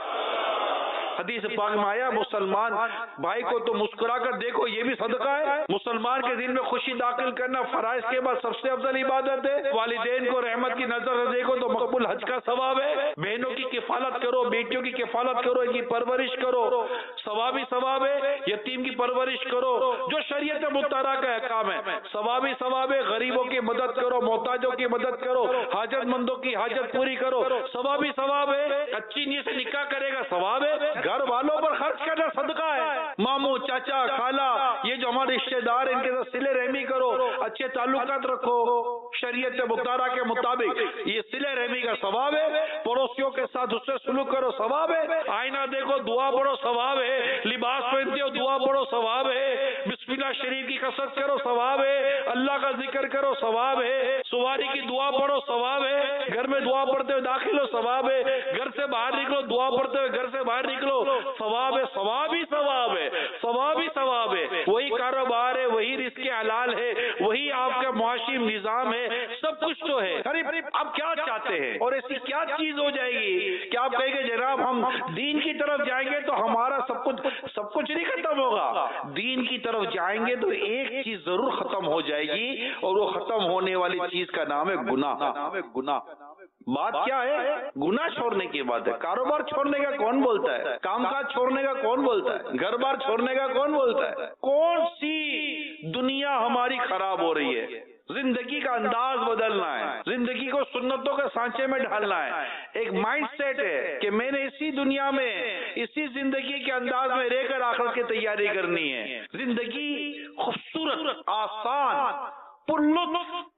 حدیث پاک میں آیا مسلمان بھائی کو تو مسکرا کر دیکھو، یہ بھی صدقہ ہے. مسلمان کے دل میں خوشی داخل کرنا فرائض کے بعد سب سے افضل عبادت ہے. والدین کو رحمت کی نظر سے دیکھو تو مقبول حج کا ثواب ہے. بہنوں کی کفالت کرو، بیٹیوں کی کفالت کرو، ان کی پرورش کرو، ثوابی ثواب ہے. یتیم کی پرورش کرو، جو شریعت مطالعہ کا احکام ہے، ثوابی ثواب ہے. غریبوں کی مدد کرو، محتاجوں کی مدد کرو، حاجت مندوں کی حاجت پوری کرو، ثوابی ثواب ہے. اچھی نیت سے نکاح کرے گا ثواب ہے. گھر والوں پر خرچ کرنا صدقہ ہے. ماموں، چاچا، خالہ، یہ جو ہمارے رشتے دار ان کے ساتھ صلہ رحمی کرو، اچھے تعلقات رکھو شریعت مطالعہ کے مطابق، یہ صلہ رحمی کا ثواب ہے. پڑوسیوں کے ساتھ اس سے سلوک کرو، ثواب ہے. آئینہ دیکھو، دعا پڑھو، ثواب ہے. لباس پہنتے ہو، دعا پڑھو، ثواب ہے. بسم اللہ شریف کی کثرت کرو، ثواب ہے. اللہ کا ذکر کرو، ثواب ہے. سواری کی دعا پڑھو، ثواب ہے. گھر میں دعا پڑھتے ہوئے داخل ہو، ثواب ہے. گھر سے باہر نکلو، دعا پڑھتے ہوئے گھر سے باہر نکلو، ثواب ہے. ثواب ہی ثواب ہے، ثواب ہی ثواب ہے. وہی کاروبار ہے، وہی رزق حلال ہے، وہی آپ کا معاشی نظام ہے، سب کچھ تو ہے. آپ کیا چاہتے ہیں اور ایسی کیا چیز ہو جائے گی کہ آپ کہیں گے جناب ہم دین کی طرف جائیں گے تو ہمارا سب کچھ سب کچھ نہیں ختم ہوگا. دین کی طرف جائیں گے تو ایک چیز ضرور ختم ہو جائے گی، اور وہ ختم ہونے والی چیز کا نام ہے گناہ. نام ہے گناہ. بات کیا ہے؟ گناہ چھوڑنے کی بات ہے. کاروبار چھوڑنے کا کون بولتا ہے؟ کام کاج چھوڑنے کا کون بولتا ہے؟ گھر بار چھوڑنے کا کون بولتا ہے؟ کون سی دنیا ہماری خراب ہو رہی ہے؟ زندگی کا انداز بدلنا ہے، زندگی کو سنتوں کے سانچے میں ڈھالنا ہے. ایک مائنڈ سیٹ ہے کہ میں نے اسی دنیا میں اسی زندگی کے انداز میں رہ کر آخرت کی تیاری کرنی ہے. زندگی خوبصورت، آسان، پرلطف،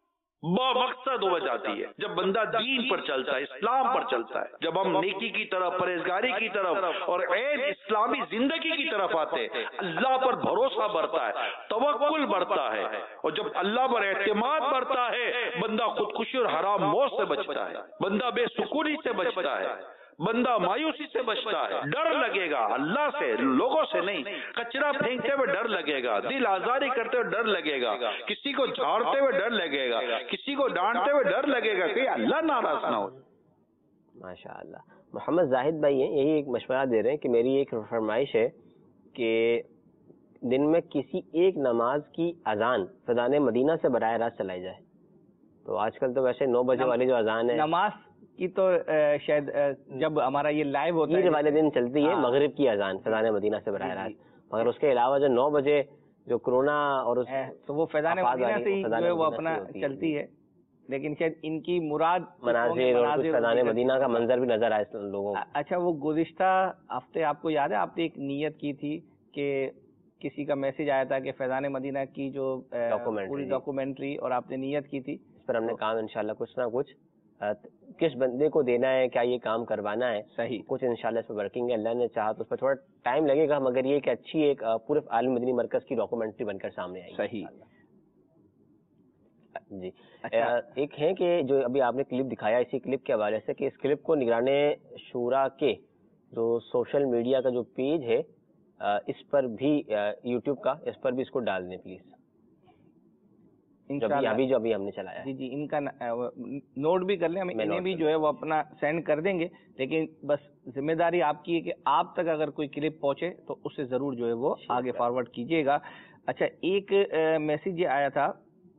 बामकसद हो जाती है। जब बंदा दीन पर चलता है, इस्लाम पर चलता है, जब हम नेकी की तरफ, परहेजगारी की तरफ और ऐन इस्लामी जिंदगी की तरफ आते हैं, अल्लाह पर भरोसा बढ़ता है, तवक्कुल बढ़ता है, और जब अल्लाह पर एतमाद बढ़ता है, बंदा खुदकुशी और हराम मौत से बचता है, बंदा बेसुकूनी से बचता है, बंदा मायूसी से बचता है। डर लगेगा अल्लाह से, लोगों से नहीं। कचरा फेंकते हुए डर लगेगा, दिल आजारी करते हुए डर लगेगा, किसी को झाड़ते हुए डर लगेगा, किसी को डांटते हुए डर लगेगा कि अल्लाह नाराज ना हो। माशाअल्लाह। मोहम्मद जाहिद भाई हैं, यही एक मशवरा दे रहे हैं कि मेरी एक फरमाइश है कि दिन में किसी एक नमाज की अजान फैज़ान मदीना से बराह रास्त चलाई जाए। तो आजकल तो वैसे नौ बजे वाली जो अजान है नमाज की तो शायद जब हमारा ये लाइव होता है वाले दिन चलती है मगरिब की अजान फैज़ान मदीना से बराह रास्त, मगर उसके अलावा जो नौ बजे जो कोरोना और उस तो वो फैज़ान मदीना से ही जो है वो अपना चलती है, लेकिन शायद इनकी मुराद मनाजिर और कुछ फैज़ान मदीना का मंजर भी नजर आए लोगों को। अच्छा, वो गुज़िश्ता हफ्ते आपको याद है आपने एक नियत की थी कि किसी का मैसेज आया था कि फैज़ान मदीना की जो पूरी डॉक्यूमेंट्री, और आपने नियत की थी, इस पर हमने काम इंशाल्लाह कुछ ना कुछ किस बंदे को देना है, क्या ये काम करवाना है, सही कुछ इंशाल्लाह इस पर वर्किंग है। अल्लाह ने चाहा तो उस पर थोड़ा टाइम लगेगा, मगर ये एक अच्छी एक पूरे आलम मदनी मरकज की डॉक्यूमेंट्री बनकर सामने आएगी। सही जी। अच्छा, एक है कि जो अभी आपने क्लिप दिखाया, इसी क्लिप के हवाले से कि इस क्लिप को निगराने शूरा के जो सोशल मीडिया का जो पेज है इस पर भी, यूट्यूब का, इस पर भी इसको डाल दें प्लीज, इंशाल्लाह। अभी जो अभी हमने चलाया जी जी, इनका नोट भी कर लें, हम इन्हें भी जो है वो अपना सेंड कर देंगे, लेकिन बस जिम्मेदारी आपकी है कि आप तक अगर कोई क्लिप पहुंचे तो उससे जरूर जो है वो आगे फॉरवर्ड कीजिएगा। अच्छा, एक मैसेज ये आया था,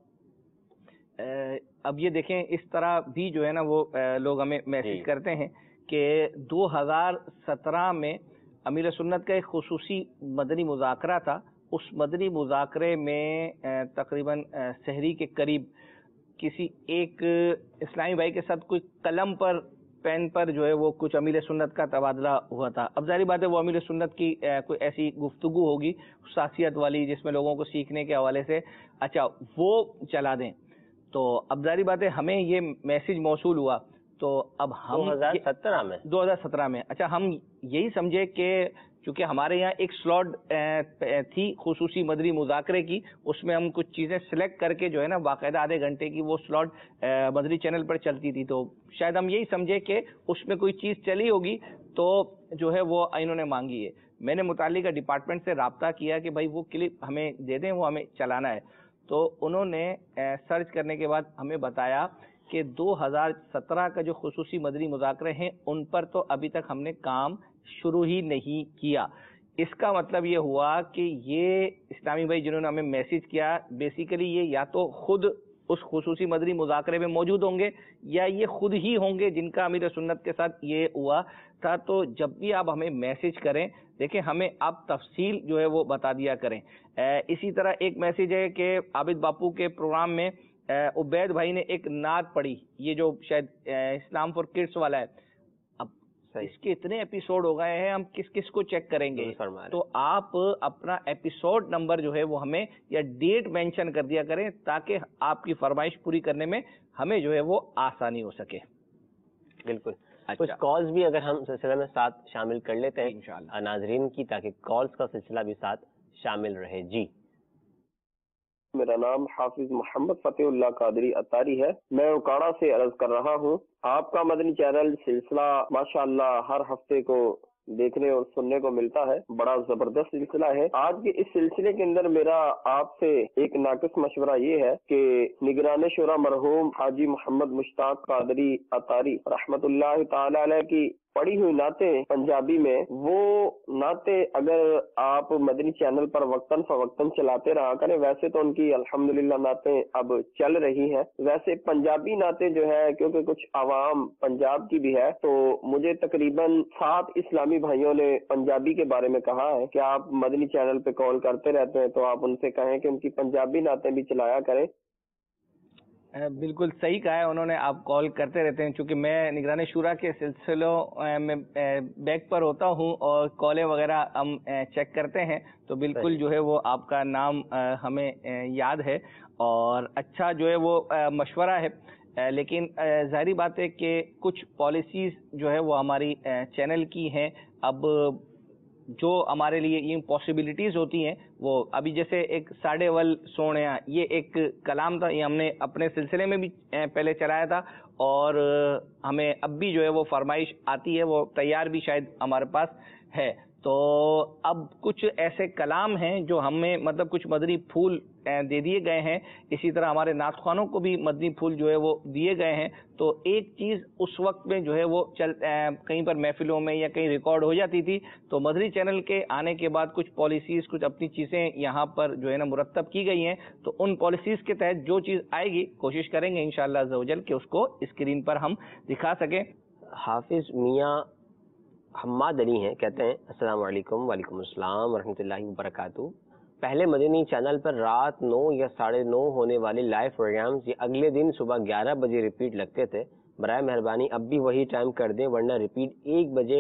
आ, अब ये देखें, इस तरह भी जो है ना वो आ, लोग हमें मैसेज करते हैं कि दो हज़ार सत्रह में अमीर सुन्नत का एक खुसूसी मदनी मुज़ाकरा था। उस मदनी मुज़ाकरे में तकरीबन सहरी के करीब किसी एक इस्लामी भाई के साथ कोई कलम पर, पेन पर जो है वो कुछ अमीर सुन्नत का तबादला हुआ था। अब जारी बात है वो अमीर सुन्नत की कोई ऐसी गुफ्तगू होगी खासियत वाली जिसमें लोगों को सीखने के हवाले से, अच्छा वो चला दें। तो अब जारी बात है हमें ये मैसेज मौसूल हुआ, तो अब हम दो हज़ार सत्रह में दो हज़ार सत्रह में अच्छा हम यही समझे कि क्योंकि हमारे यहाँ एक स्लॉट थी खुसूसी मदनी मुज़ाकरे की, उसमें हम कुछ चीज़ें सिलेक्ट करके जो है ना बाकायदा आधे घंटे की वो स्लॉट मदनी चैनल पर चलती थी, तो शायद हम यही समझे कि उसमें कोई चीज़ चली होगी तो जो है वो इन्होंने मांगी है। मैंने मुताल्लिका डिपार्टमेंट से रब्ता किया कि भाई वो क्लिप हमें दे दें, वो हमें चलाना है। तो उन्होंने सर्च करने के बाद हमें बताया कि दो हज़ार सत्रह का जो खुसूसी मदनी मुज़ाकरे हैं उन पर तो अभी तक हमने काम शुरू ही नहीं किया। इसका मतलब ये हुआ कि ये इस्लामी भाई जिन्होंने हमें मैसेज किया, बेसिकली ये या तो खुद उस खुसूसी मदनी मुज़ाकरे में मौजूद होंगे या ये खुद ही होंगे जिनका अमीर सुन्नत के साथ ये हुआ था। तो जब भी आप हमें मैसेज करें, देखें हमें आप तफसील जो है वो बता दिया करें। इसी तरह एक मैसेज है कि आबिद बापू के प्रोग्राम में उबैद भाई ने एक नात पढ़ी, ये जो शायद इस्लाम फॉर किड्स वाला है। अब इसके इतने एपिसोड हो गए हैं, हम किस किस को चेक करेंगे? तो आप अपना एपिसोड नंबर जो है वो हमें या डेट मेंशन कर दिया करें ताकि आपकी फरमाइश पूरी करने में हमें जो है वो आसानी हो सके। बिल्कुल। अच्छा। कुछ कॉल्स भी अगर हम सिलसिले में साथ शामिल कर लेते हैं इंशाअल्लाह नाजरीन की, ताकि कॉल्स का सिलसिला भी साथ शामिल रहे। जी, मेरा नाम हाफिज मोहम्मद फतेहुल्लाह कादरी अतारी है। मैं उकाड़ा से अर्ज कर रहा हूँ। आपका मदनी चैनल सिलसिला माशाअल्लाह हर हफ्ते को देखने और सुनने को मिलता है, बड़ा जबरदस्त सिलसिला है। आज के इस सिलसिले के अंदर मेरा आपसे एक नाकिस मशवरा ये है कि निगरान शुरा मरहूम हाजी मोहम्मद मुश्ताक कादरी अतारी रहमतुल्लाह ताला अलैह की पढ़ी हुई नातें पंजाबी में, वो नाते अगर आप मदनी चैनल पर वक्तन फवक्तन चलाते रहा करें। वैसे तो उनकी अल्हम्दुलिल्लाह नातें अब चल रही हैं, वैसे पंजाबी नातें जो है क्योंकि कुछ आवाम पंजाब की भी है, तो मुझे तकरीबन सात इस्लामी भाइयों ने पंजाबी के बारे में कहा है कि आप मदनी चैनल पे कॉल करते रहते हैं, तो आप उनसे कहें कि उनकी पंजाबी नातें भी चलाया करें। بالکل صحیح کہا ہے انہوں نے. آپ کال کرتے رہتے ہیں, چونکہ میں نگران شورا کے سلسلوں میں بیک پر ہوتا ہوں اور کالیں وغیرہ ہم چیک کرتے ہیں, تو بالکل جو ہے وہ آپ کا نام ہمیں یاد ہے اور اچھا جو ہے وہ مشورہ ہے. لیکن ظاہری بات ہے کہ کچھ پالیسیز جو ہے وہ ہماری چینل کی ہیں. اب جو ہمارے لیے یہ پاسبلٹیز ہوتی ہیں وہ ابھی جیسے ایک ساڑھے ول سوڑیاں, یہ ایک کلام تھا, یہ ہم نے اپنے سلسلے میں بھی پہلے چلایا تھا اور ہمیں اب بھی جو ہے وہ فرمائش آتی ہے, وہ تیار بھی شاید ہمارے پاس ہے. تو اب کچھ ایسے کلام ہیں جو ہمیں مطلب کچھ مدنی پھول دے دیے گئے ہیں, اسی طرح ہمارے نعت خوانوں کو بھی مدنی پھول جو ہے وہ دیے گئے ہیں. تو ایک چیز اس وقت میں جو ہے وہ چل کہیں پر محفلوں میں یا کہیں ریکارڈ ہو جاتی تھی, تو مدنی چینل کے آنے کے بعد کچھ پالیسیز, کچھ اپنی چیزیں یہاں پر جو ہے نا مرتب کی گئی ہیں. تو ان پالیسیز کے تحت جو چیز آئے گی کوشش کریں گے انشاءاللہ عز و جل کہ اس کو اسکرین پر ہم دکھا سکیں. حافظ میاں حماد علی ہیں, کہتے ہیں السلام علیکم. وعلیکم السلام ورحمۃ اللہ وبرکاتہ. پہلے مدنی چینل پر رات نو یا ساڑھے نو ہونے والے لائیو پروگرامز یہ اگلے دن صبح گیارہ بجے ریپیٹ لگتے تھے. برائے مہربانی اب بھی وہی ٹائم کر دیں, ورنہ ریپیٹ ایک بجے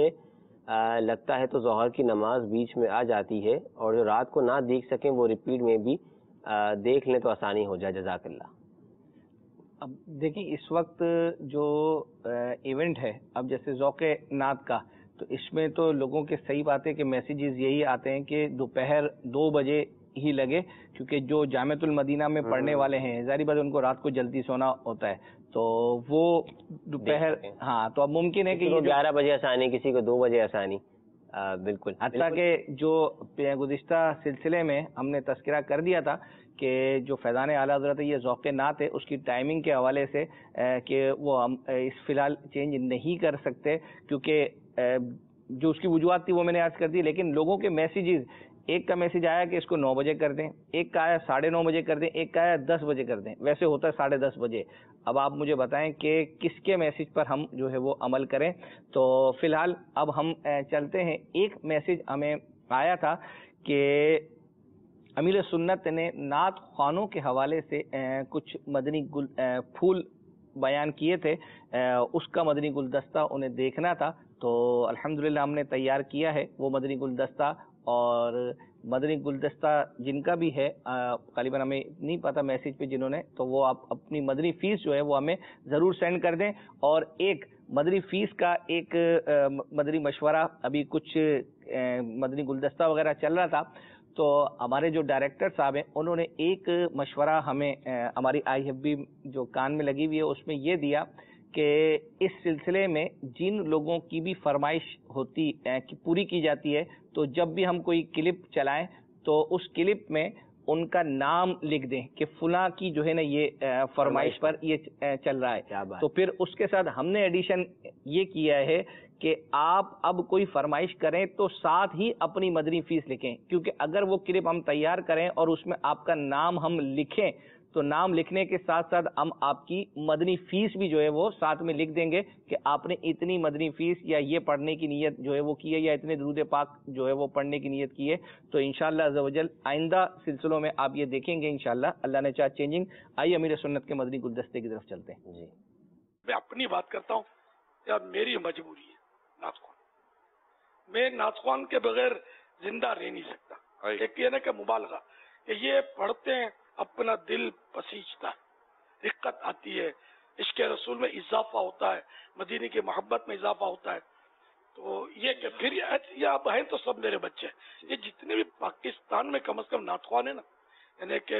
لگتا ہے تو ظہر کی نماز بیچ میں آ جاتی ہے, اور جو رات کو نہ دیکھ سکیں وہ ریپیٹ میں بھی دیکھ لیں تو آسانی ہو جائے. جزاک اللہ. اب دیکھیں اس وقت جو ایونٹ ہے, اب جیسے ذوق نعت کا, تو اس میں تو لوگوں کے صحیح بات ہے کہ میسیجز یہی آتے ہیں کہ دوپہر دو بجے ہی لگے, کیونکہ جو جامعۃ المدینہ میں پڑھنے والے ہیں ظاہری بات ان کو رات کو جلدی سونا ہوتا ہے, تو وہ دوپہر, ہاں تو اب ممکن ہے کہ گیارہ بجے آسانی, کسی کو دو بجے آسانی. بالکل. حتیٰ کہ جو گزشتہ سلسلے میں ہم نے تذکرہ کر دیا تھا کہ جو فیضان اعلیٰ حضرت یہ ذوق نعت ہے اس کی ٹائمنگ کے حوالے سے کہ وہ ہم اس فی الحال چینج نہیں کر سکتے, کیونکہ جو اس کی وجوہات تھی وہ میں نے عرض کر دی. لیکن لوگوں کے میسیجز, ایک کا میسیج آیا کہ اس کو نو بجے کر دیں, ایک کا آیا ساڑھے نو بجے کر دیں, ایک کا آیا دس بجے کر دیں, ویسے ہوتا ہے ساڑھے دس بجے. اب آپ مجھے بتائیں کہ کس کے میسیج پر ہم جو ہے وہ عمل کریں. تو فی الحال اب ہم چلتے ہیں. ایک میسیج ہمیں آیا تھا کہ امیر سنت نے نعت خوانوں کے حوالے سے کچھ مدنی گل پھول بیان کیے تھے, اس کا مدنی گلدستہ انہیں دیکھنا تھا. تو الحمدللہ ہم نے تیار کیا ہے وہ مدنی گلدستہ, اور مدنی گلدستہ جن کا بھی ہے غالباً ہمیں نہیں پتہ میسیج پہ جنہوں نے, تو وہ آپ اپنی مدنی فیس جو ہے وہ ہمیں ضرور سینڈ کر دیں. اور ایک مدنی فیس کا ایک مدنی مشورہ, ابھی کچھ مدنی گلدستہ وغیرہ چل رہا تھا, تو ہمارے جو ڈائریکٹر صاحب ہیں انہوں نے ایک مشورہ ہمیں ہماری آئی ایف بی جو کان میں لگی ہوئی ہے اس میں یہ دیا کہ اس سلسلے میں جن لوگوں کی بھی فرمائش ہوتی کہ پوری کی جاتی ہے, تو جب بھی ہم کوئی کلپ چلائیں تو اس کلپ میں ان کا نام لکھ دیں کہ فلاں کی جو ہے نا یہ فرمائش پر یہ چل رہا ہے. تو پھر اس کے ساتھ ہم نے ایڈیشن یہ کیا ہے کہ آپ اب کوئی فرمائش کریں تو ساتھ ہی اپنی مدنی فیس لکھیں, کیونکہ اگر وہ کلپ ہم تیار کریں اور اس میں آپ کا نام ہم لکھیں تو نام لکھنے کے ساتھ ساتھ ہم آپ کی مدنی فیس بھی جو ہے وہ ساتھ میں لکھ دیں گے کہ آپ نے اتنی مدنی فیس یا یہ پڑھنے کی نیت جو ہے وہ کی ہے, یا اتنے درود پاک جو ہے وہ پڑھنے کی نیت کی ہے. تو انشاءاللہ عز و جل آئندہ سلسلوں میں آپ یہ دیکھیں گے انشاءاللہ, اللہ نے چاہ چینجنگ. آئیے امیر سنت کے مدنی گلدستے کی طرف چلتے ہیں. جی میں اپنی بات کرتا ہوں یار, میری مجبوری ہے نعت خوان, میں نعت خوان کے بغیر زندہ رہ نہیں سکتا. ایک یہ نا کہ مبالغہ کہ یہ پڑھتے ہیں اپنا دل پسیجتا ہے, رقت آتی ہے, عشق رسول میں اضافہ ہوتا ہے, مدینے کی محبت میں اضافہ ہوتا ہے. تو یہ کہ پھر یہ اب ہیں تو سب میرے بچے ہیں, یہ جتنے بھی پاکستان میں کم از کم نعت خوان ہیں نا, یعنی کہ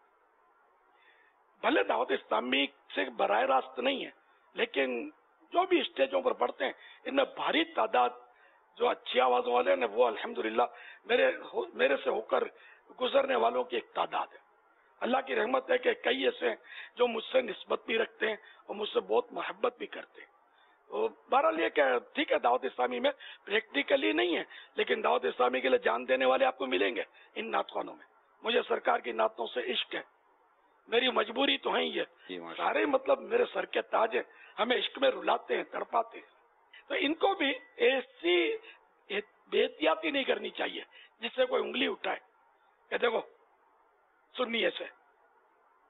بھلے دعوت اسلامی سے براہ راست نہیں ہے, لیکن جو بھی اسٹیجوں پر پڑھتے ہیں ان میں بھاری تعداد جو اچھی آوازوں والے ہیں وہ الحمدللہ میرے میرے سے ہو کر گزرنے والوں کی ایک تعداد ہے. اللہ کی رحمت ہے کہ کئی ایسے ہیں جو مجھ سے نسبت بھی رکھتے ہیں اور مجھ سے بہت محبت بھی کرتے ہیں. تو بہرحال یہ کہ ٹھیک ہے دعوت اسلامی میں پریکٹیکلی نہیں ہے, لیکن دعوت اسلامی کے لیے جان دینے والے آپ کو ملیں گے ان نعت خوانوں میں. مجھے سرکار کی نعتوں سے عشق ہے, میری مجبوری تو ہے یہ, سارے مطلب میرے سر کے تاج ہیں, ہمیں عشق میں رلاتے ہیں, تڑپاتے ہیں. تو ان کو بھی ایسی بے احتیاطی نہیں کرنی چاہیے جس سے کوئی انگلی اٹھائے کہ دیکھو سنی ایسے.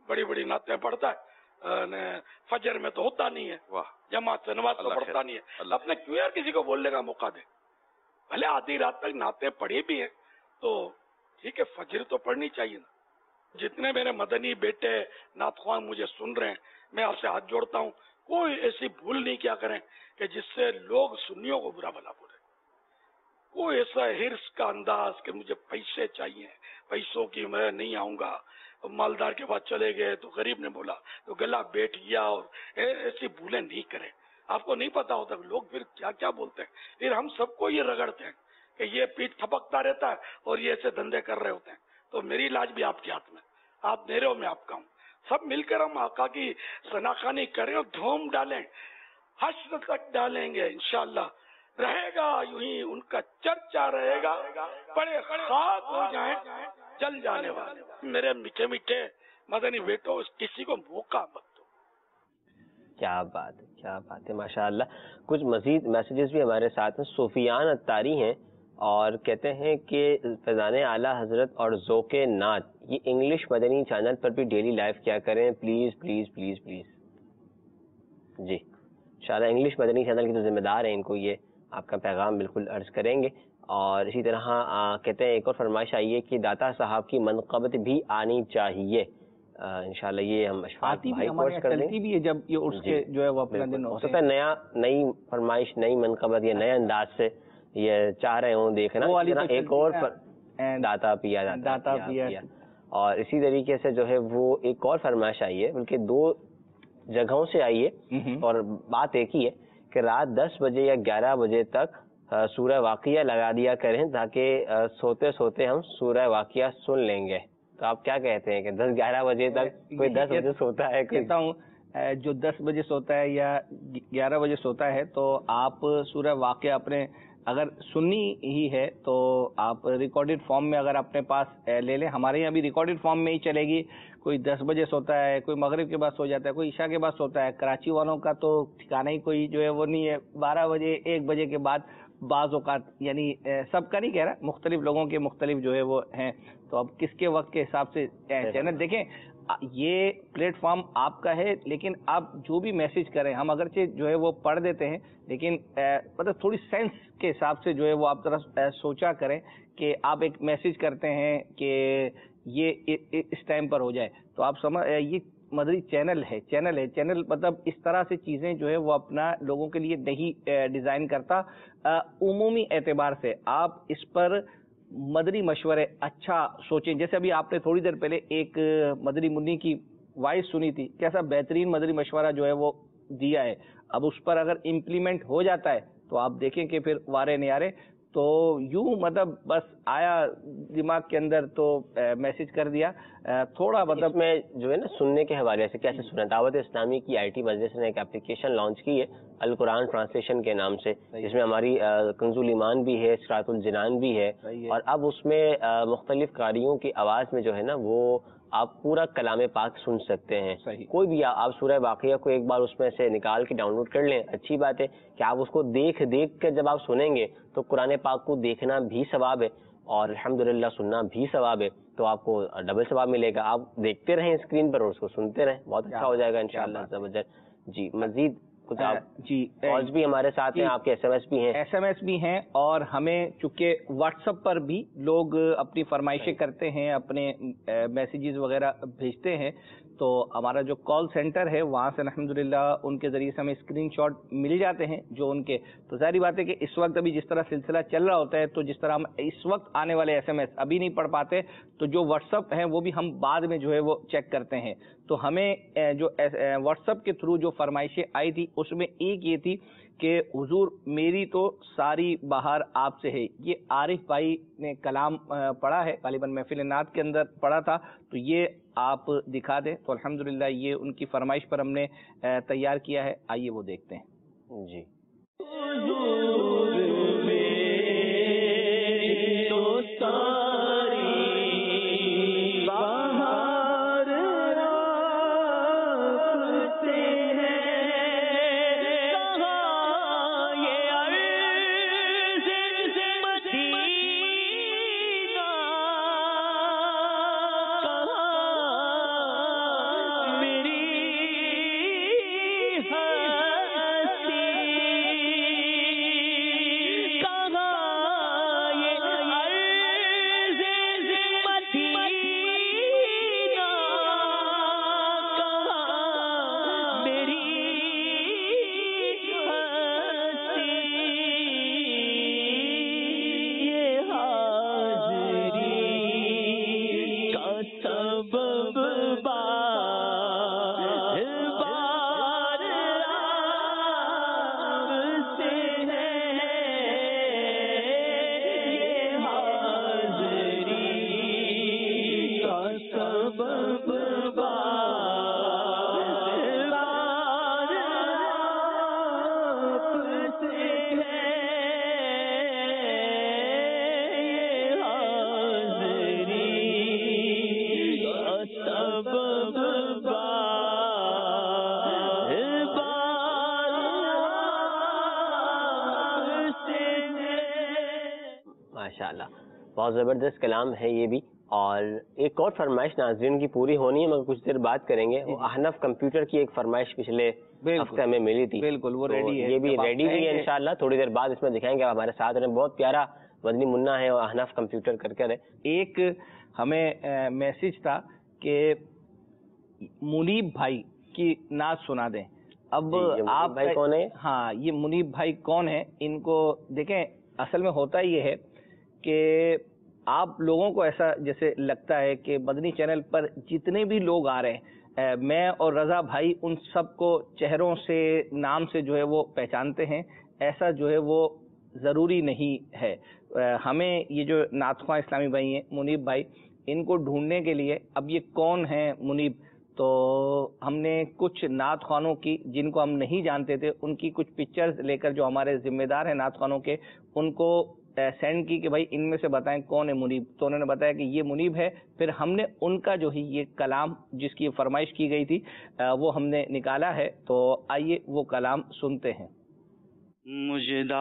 बड़ी बड़ी नातें पढ़ता है, फजर में तो होता नहीं है, वाह, जमात से नमाज तो पढ़ता नहीं है, अपने क्यों यार किसी को बोलने का मौका दे। भले आधी रात तक नाते पढ़ी भी है तो ठीक है, फजर तो पढ़नी चाहिए ना। जितने मेरे मदनी बेटे नातख्वान मुझे सुन रहे हैं, मैं आपसे हाथ जोड़ता हूँ, कोई ऐसी भूल नहीं क्या करें कि जिससे लोग सुन्नियों को बुरा भला बोले। कोई ऐसा हिर्स का अंदाज कि मुझे पैसे चाहिए, पैसों की मैं नहीं आऊंगा, मालदार के पास चले गए तो गरीब ने बोला तो गला बैठ गया, और ऐसी भूलें नहीं करें। आपको नहीं पता होता लोग फिर क्या क्या बोलते हैं, फिर हम सबको ये रगड़ते हैं कि ये पीठ थपकता रहता है और ये ऐसे धंधे कर रहे होते हैं। तो मेरी इलाज भी आपके हाथ में, आप दे रहे हो, मैं आपका हूँ। सब मिलकर हम आका की सनाखानी करें और धूम डालें, हश्र तक डालेंगे इंशाअल्लाह। रहेगा यूं ही उनका चर्चा रहेगा, बड़े खाक हो जाएं जल जाने वाले। मेरे मीठे मीठे मदनी बेटो, किसी को मौका मत दो। क्या बात है, क्या बात है, माशाअल्लाह। कुछ मजीद मैसेजेस भी हमारे साथ हैं। सुफियान अत्तारी हैं और कहते हैं कि फैज़ान आला हजरत और ज़ौक़े नात ये इंग्लिश मदनी चैनल पर भी डेली लाइव क्या करें, प्लीज प्लीज प्लीज प्लीज। जी इंशाल्लाह इंग्लिश मदनी चैनल के जो जिम्मेदार हैं इनको ये आपका पैगाम बिल्कुल अर्ज करेंगे। और इसी तरह आ, कहते हैं एक और फरमाइश आई है कि दाता साहब की मनक़बत भी आनी चाहिए। इंशाल्लाह ये हम अशफाक भाई कोर्स कर देंगे भी है जब ये उर्स के जो है वो अपना दिन हो सकता है नया नई फरमाइश नई मनक़बत या नए अंदाज से ये चाह रहे हों देखना। तो एक और दाता पिया दाता, दाता पिया, पिया। और इसी तरीके से जो है वो एक और फरमाइश आई है, बल्कि दो जगहों से आई है और बात एक ही है कि रात दस बजे या ग्यारह बजे तक सूरह वाक़िया लगा दिया करें ताकि सोते सोते हम सूरह वाक़िया सुन लेंगे। तो आप क्या कहते हैं कि दस ग्यारह बजे तक कोई दस बजे सोता है? कहता हूँ जो दस बजे सोता है या ग्यारह बजे सोता है तो आप सूरह वाक़िया अपने अगर सुननी ही है तो आप रिकॉर्डेड फॉर्म में अगर अपने पास ले लें। हमारे यहाँ भी रिकॉर्डेड फॉर्म में ही चलेगी। कोई दस बजे सोता है, कोई मगरिब के बाद सो जाता है, कोई ईशा के बाद सोता है। कराची वालों का तो ठिकाना ही कोई जो है वो नहीं है। बारह बजे एक बजे के बाद बाज़ औक़ात, यानी सबका नहीं कह रहा, मुख्तलिफ लोगों के मुख्तलिफ जो है वो हैं। तो अब किसके वक्त के हिसाब से चैनल देखें, ये प्लेटफॉर्म आपका है, लेकिन आप जो भी मैसेज करें हम अगरचे जो है वो पढ़ देते हैं, लेकिन मतलब थोड़ी सेंस के हिसाब से जो है वो आप जरा सोचा करें कि आप एक मैसेज करते हैं कि ये इस टाइम पर हो जाए तो आप समझ, ये मदरी चैनल है चैनल है चैनल मतलब इस तरह से चीज़ें जो है वो अपना लोगों के लिए नहीं डिज़ाइन करता। उमूमी एतबार से आप इस पर मदरी मशवरे अच्छा सोचें। जैसे अभी आपने थोड़ी देर पहले एक मदरी मुन्नी की वॉइस सुनी थी, कैसा बेहतरीन मदरी मशवरा जो है वो दिया है। अब उस पर अगर इम्प्लीमेंट हो जाता है तो आप देखें कि फिर वारे नियारे। तो यूं मतलब बस आया दिमाग के अंदर तो मैसेज कर दिया थोड़ा, मतलब में जो है ना सुनने के हवाले से कैसे सुना। दावत इस्लामी की आई टी मजलिस ने एक एप्लीकेशन लॉन्च की है अल कुरान ट्रांसलेशन के नाम से, जिसमें हमारी कंजुल ईमान भी है, सिरातुल जिनान भी है, और अब उसमें मुख्तलिफ कारियों की आवाज़ में जो है ना वो आप पूरा कलाम पाक सुन सकते हैं। कोई भी आप सूरह वाक़िया को एक बार उसमें से निकाल के डाउनलोड कर लें, अच्छी बात है कि आप उसको देख देख कर जब आप सुनेंगे तो कुरान पाक को देखना भी सवाब है और अल्हम्दुलिल्लाह सुनना भी सवाब है, तो आपको डबल सवाब मिलेगा। आप देखते रहें स्क्रीन पर और उसको सुनते रहें, बहुत अच्छा हो जाएगा इंशाअल्लाह। जी मजीद कुछ आप जी कॉल्स भी हमारे साथ हैं, आपके एसएमएस भी हैं एसएमएस भी हैं और हमें चूंकि व्हाट्सएप पर भी लोग अपनी फरमाइशें करते हैं, अपने मैसेजेस वगैरह भेजते हैं, तो हमारा जो कॉल सेंटर है वहाँ से अल्हम्दुलिल्लाह उनके ज़रिए से हमें स्क्रीनशॉट मिल जाते हैं जो उनके। तो जाहिर बात है कि इस वक्त अभी जिस तरह सिलसिला चल रहा होता है तो जिस तरह हम इस वक्त आने वाले एसएमएस अभी नहीं पढ़ पाते, तो जो व्हाट्सएप हैं वो भी हम बाद में जो है वो चेक करते हैं। तो हमें जो व्हाट्सएप के थ्रू जो फरमाइशें आई थी उसमें एक ये थी कि हुजूर मेरी तो सारी बहार आपसे है। ये आरिफ भाई ने कलाम पढ़ा है, गालिबन महफिल नात के अंदर पढ़ा था, तो ये आप दिखा दें। तो अल्हम्दुलिल्लाह ये उनकी फरमाइश पर हमने तैयार किया है, आइए वो देखते हैं। जी ماشاءاللہ بہت زبردست کلام ہے یہ بھی. اور ایک اور فرمائش ناظرین کی پوری ہونی ہے مگر کچھ دیر بعد کریں گے. وہ احنف کمپیوٹر کی ایک فرمائش پچھلے ہفتے ہمیں ملی تھی, بالکل وہ ریڈی ہے, یہ بھی ریڈی بھی ہے انشاءاللہ. تھوڑی دیر بعد اس میں دکھائیں گے. ہمارے ساتھ رہے, بہت پیارا مدنی منا ہے اور احنف کمپیوٹر کر کے رہے. ایک ہمیں میسج تھا کہ منیب بھائی کی نعت سنا دیں. اب آپ بھائی کون ہے؟ ہاں, یہ منیب بھائی کون ہے, ان کو دیکھیں. اصل میں ہوتا یہ ہے کہ آپ لوگوں کو ایسا جیسے لگتا ہے کہ مدنی چینل پر جتنے بھی لوگ آ رہے ہیں, میں اور رضا بھائی ان سب کو چہروں سے, نام سے جو ہے وہ پہچانتے ہیں. ایسا جو ہے وہ ضروری نہیں ہے. ہمیں یہ جو نعت خواں اسلامی بھائی ہیں منیب بھائی, ان کو ڈھونڈنے کے لیے اب یہ کون ہیں منیب, تو ہم نے کچھ نعت خوانوں کی جن کو ہم نہیں جانتے تھے ان کی کچھ پکچرز لے کر جو ہمارے ذمہ دار ہیں نعت خوانوں کے, ان کو سینڈ کی کہ بھائی ان میں سے بتائیں کون ہے منیب. تو انہوں نے بتایا کہ یہ منیب ہے. پھر ہم نے ان کا جو ہی یہ کلام جس کی فرمائش کی گئی تھی وہ ہم نے نکالا ہے. تو آئیے وہ کلام سنتے ہیں. مجدہ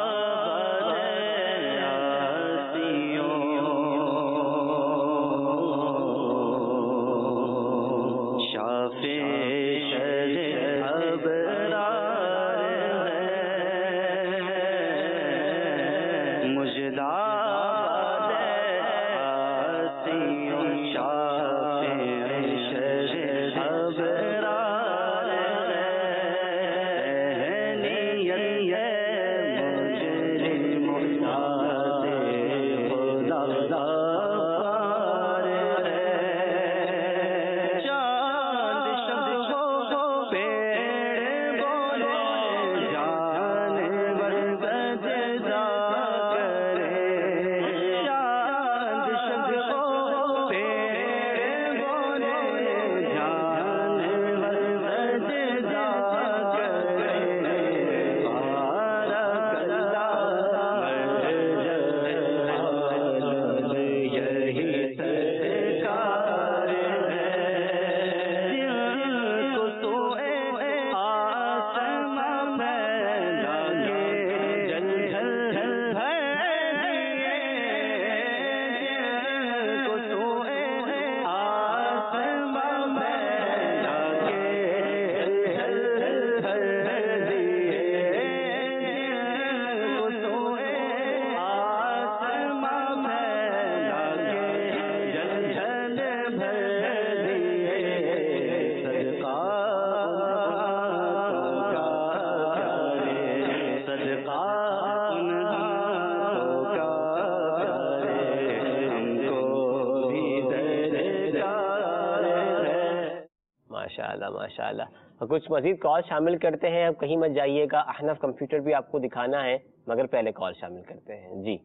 ماشاءاللہ. کچھ مزید کال شامل کرتے ہیں, اب کہیں مت جائیے گا. احنف کمپیوٹر بھی آپ کو دکھانا ہے مگر پہلے کال شامل کرتے ہیں. جی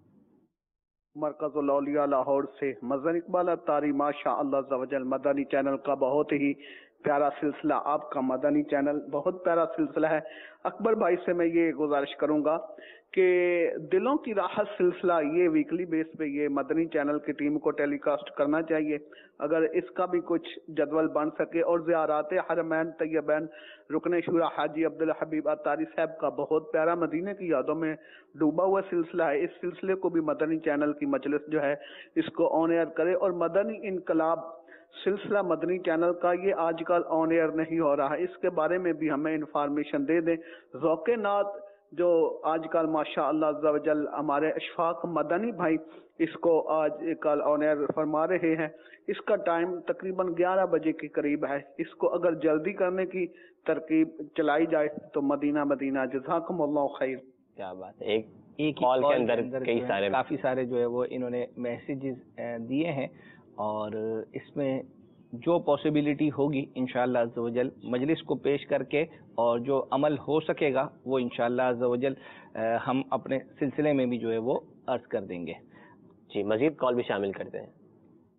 مرکز الاولیاء لاہور سے مزن اقبال اتاری, ماشاء اللہ عز و جل مدنی چینل کا بہت ہی پیارا سلسلہ, آپ کا مدنی چینل بہت پیارا سلسلہ ہے. اکبر بھائی سے میں یہ گزارش کروں گا کہ دلوں کی راحت سلسلہ یہ ویکلی بیس پہ یہ مدنی چینل کی ٹیم کو ٹیلی کاسٹ کرنا چاہیے, اگر اس کا بھی کچھ جدول بن سکے. اور زیارات حرمین طیبین رکن شورا حاجی عبدالحبیب اتاری صاحب کا بہت پیارا مدینے کی یادوں میں ڈوبا ہوا سلسلہ ہے, اس سلسلے کو بھی مدنی چینل کی مجلس جو ہے اس کو آن ایئر کرے. اور مدنی انقلاب سلسلہ مدنی چینل کا یہ آج کل آن ایئر نہیں ہو رہا, اس کے بارے میں بھی ہمیں انفارمیشن دے دیں. ذوق نعت جو آج کل ماشاء اللہ عز و جل ہمارے اشفاق مدنی بھائی اس کو آج کل آن ایئر فرما رہے ہیں, اس کا ٹائم تقریباً گیارہ بجے کے قریب ہے. اس کو اگر جلدی کرنے کی ترکیب چلائی جائے تو مدینہ مدینہ. جزاکم اللہ خیر. کیا بات ہے, ایک ایک کال کے اندر کئی سارے کافی سارے جو ہے وہ انہوں نے میسیجز دیے ہیں, اور اس میں جو پاسبلٹی ہوگی انشاءاللہ عز و جل مجلس کو پیش کر کے اور جو عمل ہو سکے گا وہ انشاءاللہ عز و جل ہم اپنے سلسلے میں بھی جو ہے وہ عرض کر دیں گے. جی مزید کال بھی شامل کرتے ہیں.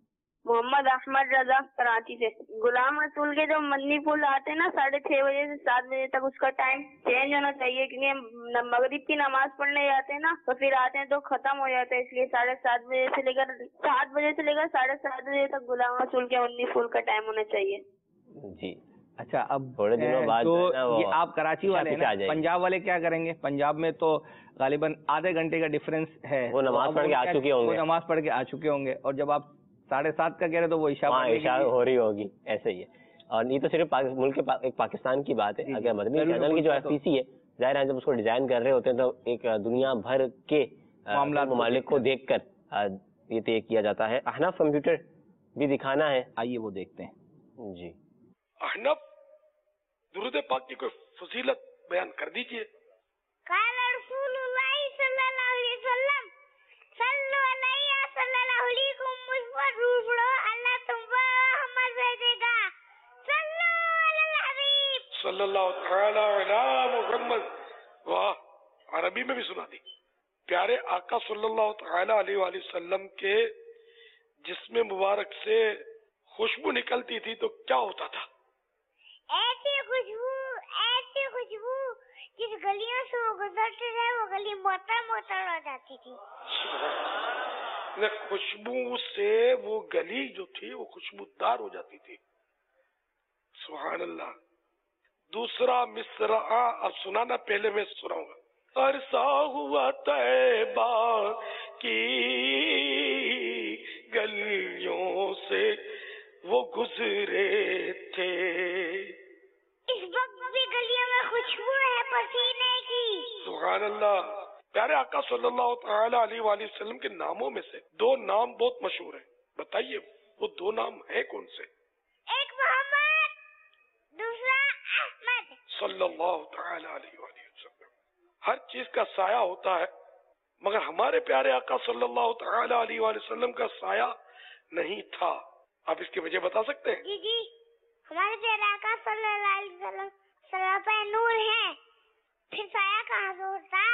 محمد احمد رضا کراچی سے. غلام رسول کے جو مدنی پھول آتے ہیں نا ساڑھے چھ بجے سے سات بجے تک اس کا ٹائم چینج ہونا چاہیے, کیونکہ مغرب کی نماز پڑھنے جاتے ہیں نا تو پھر آتے ہیں تو ختم ہو جاتا ہے, اس لیے ساڑھے سات بجے سے لے کر سات بجے سے لے کر ساڑھے سات بجے تک غلام رسول کے مدنی پھول کا ٹائم ہونا چاہیے. جی اچھا, اب تھوڑے دنوں بعد تو جو ہے نا وہ یہ آپ کراچی والے ہیں نا, پنجاب والے کیا کریں گے؟ پنجاب میں تو غالباً آدھے گھنٹے کا ڈفرینس ہے, وہ نماز پڑھ کے آ چکے ہوں گے, وہ نماز پڑھ کے آ چکے ہوں گے, اور جب آپ ساڑھے سات کا کہہ رہے تو وہ عشاء عشاء ہو رہی ہوگی. ایسے ہی ہے, اور یہ تو صرف ملک ایک پاکستان کی بات ہے. اگر مدنی چینل کی جو ایف پی سی ہے, ظاہر ہے جب اس کو ڈیزائن کر رہے ہوتے ہیں تو ایک دنیا بھر کے معاملات ممالک کو دیکھ کر یہ طے کیا جاتا ہے. احناف کمپیوٹر بھی دکھانا ہے, آئیے وہ دیکھتے ہیں. جی احناف درود پاک کی کوئی فضیلت بیان کر دیجئے. قال رسول اللہ صلی اللہ علیہ وسلم صلو علیہ صلی اللہ علیکم, مجھ پر روح پڑھو اللہ تم پر رحمت بھیجے گا. صلو علی الحبیب صلی اللہ تعالی علی محمد. واہ, عربی میں بھی سنا دی. پیارے آقا صلی اللہ تعالی علیہ وآلہ وسلم کے جسم مبارک سے خوشبو نکلتی تھی تو کیا ہوتا تھا؟ ایسی خوشبو ایسی خوشبو جس گلیوں سے وہ گزرتے تھے وہ گلی معطر معطر ہو جاتی تھی. خوشبو سے وہ گلی جو تھی وہ خوشبودار ہو جاتی تھی. سبحان اللہ. دوسرا مصرع اب سنانا, پہلے میں سناؤں گا. عرصہ ہوا طیبہ کی گلیوں سے وہ گزرے تھے, اس وقت بھی گلیوں میں خوشبو ہے پسینے کی. سبحان اللہ. پیارے آقا صلی اللہ تعالی علیہ وآلہ وسلم کے ناموں میں سے دو نام بہت مشہور ہیں, بتائیے وہ دو نام ہیں کون سے؟ ایک محمد, دوسرا احمد. صلی اللہ تعالی علیہ وآلہ وسلم. ہر چیز کا سایہ ہوتا ہے, مگر ہمارے پیارے آقا صلی اللہ تعالی علیہ وآلہ وسلم کا سایہ نہیں تھا. آپ اس کی وجہ بتا سکتے ہیں؟ جی جی, ہمارے پیارے آقا صلی اللہ علیہ وسلم سر پہ نور ہے, پھر سایہ کہاں سے ہوتا؟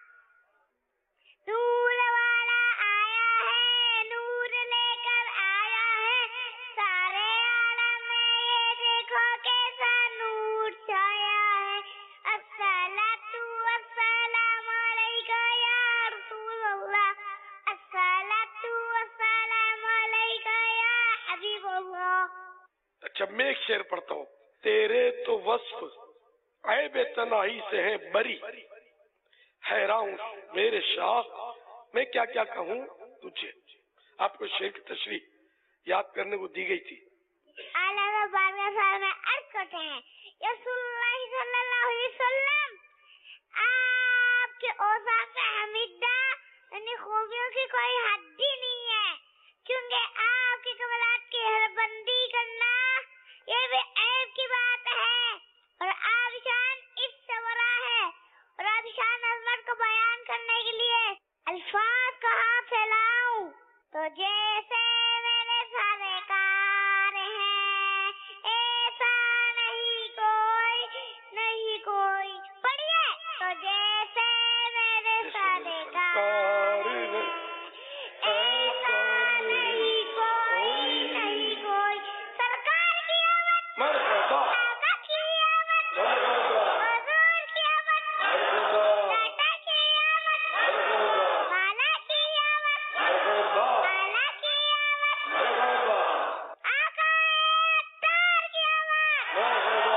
نور والا آیا ہے, نور لے کر آیا ہے, سارے عالم میں یہ دیکھو کیسا نور چھایا ہے. الصلاۃ والسلام علیکہ یا رسول اللہ, الصلاۃ والسلام علیکہ یا حبیب اللہ. اچھا, میں ایک شعر پڑھتا ہوں. تیرے تو وصف عیب تنہائی سے ہیں بری, حیران میرے شاہ میں کیا کیا کہوں تجھے. آپ کو شعر کی تشریح یاد کرنے کو دی گئی تھی. علامہ بارگاہ صاحب میں عرض کرتے ہیں, یا رسول اللہ صلی اللہ علیہ وسلم آپ کے اوصاف حمیدہ یعنی خوبیوں کی کوئی حد ہی نہیں ہے, کیونکہ آپ کے کمالات کی ہر بندی کرنا یہ بھی عیب کی بات ہے, اور آپ شان اس سے بڑا ہے, اور آپ شان عظمت کو بیان کرنے کے لیے الفاظ کہاں پھیلاؤں, تو جیسے میرے سارے کار ہیں ایسا نہیں کوئی نہیں کوئی. پڑھیے, تو جیسے میرے سارے کار ہیں ایسا نہیں کوئی نہیں کوئی. سرکار کی آمد, آقا کی آمد, حضور کی آمد, داتا کی آمد, والا کی آمد, والا کی آمد, آقا اختار کی آمد.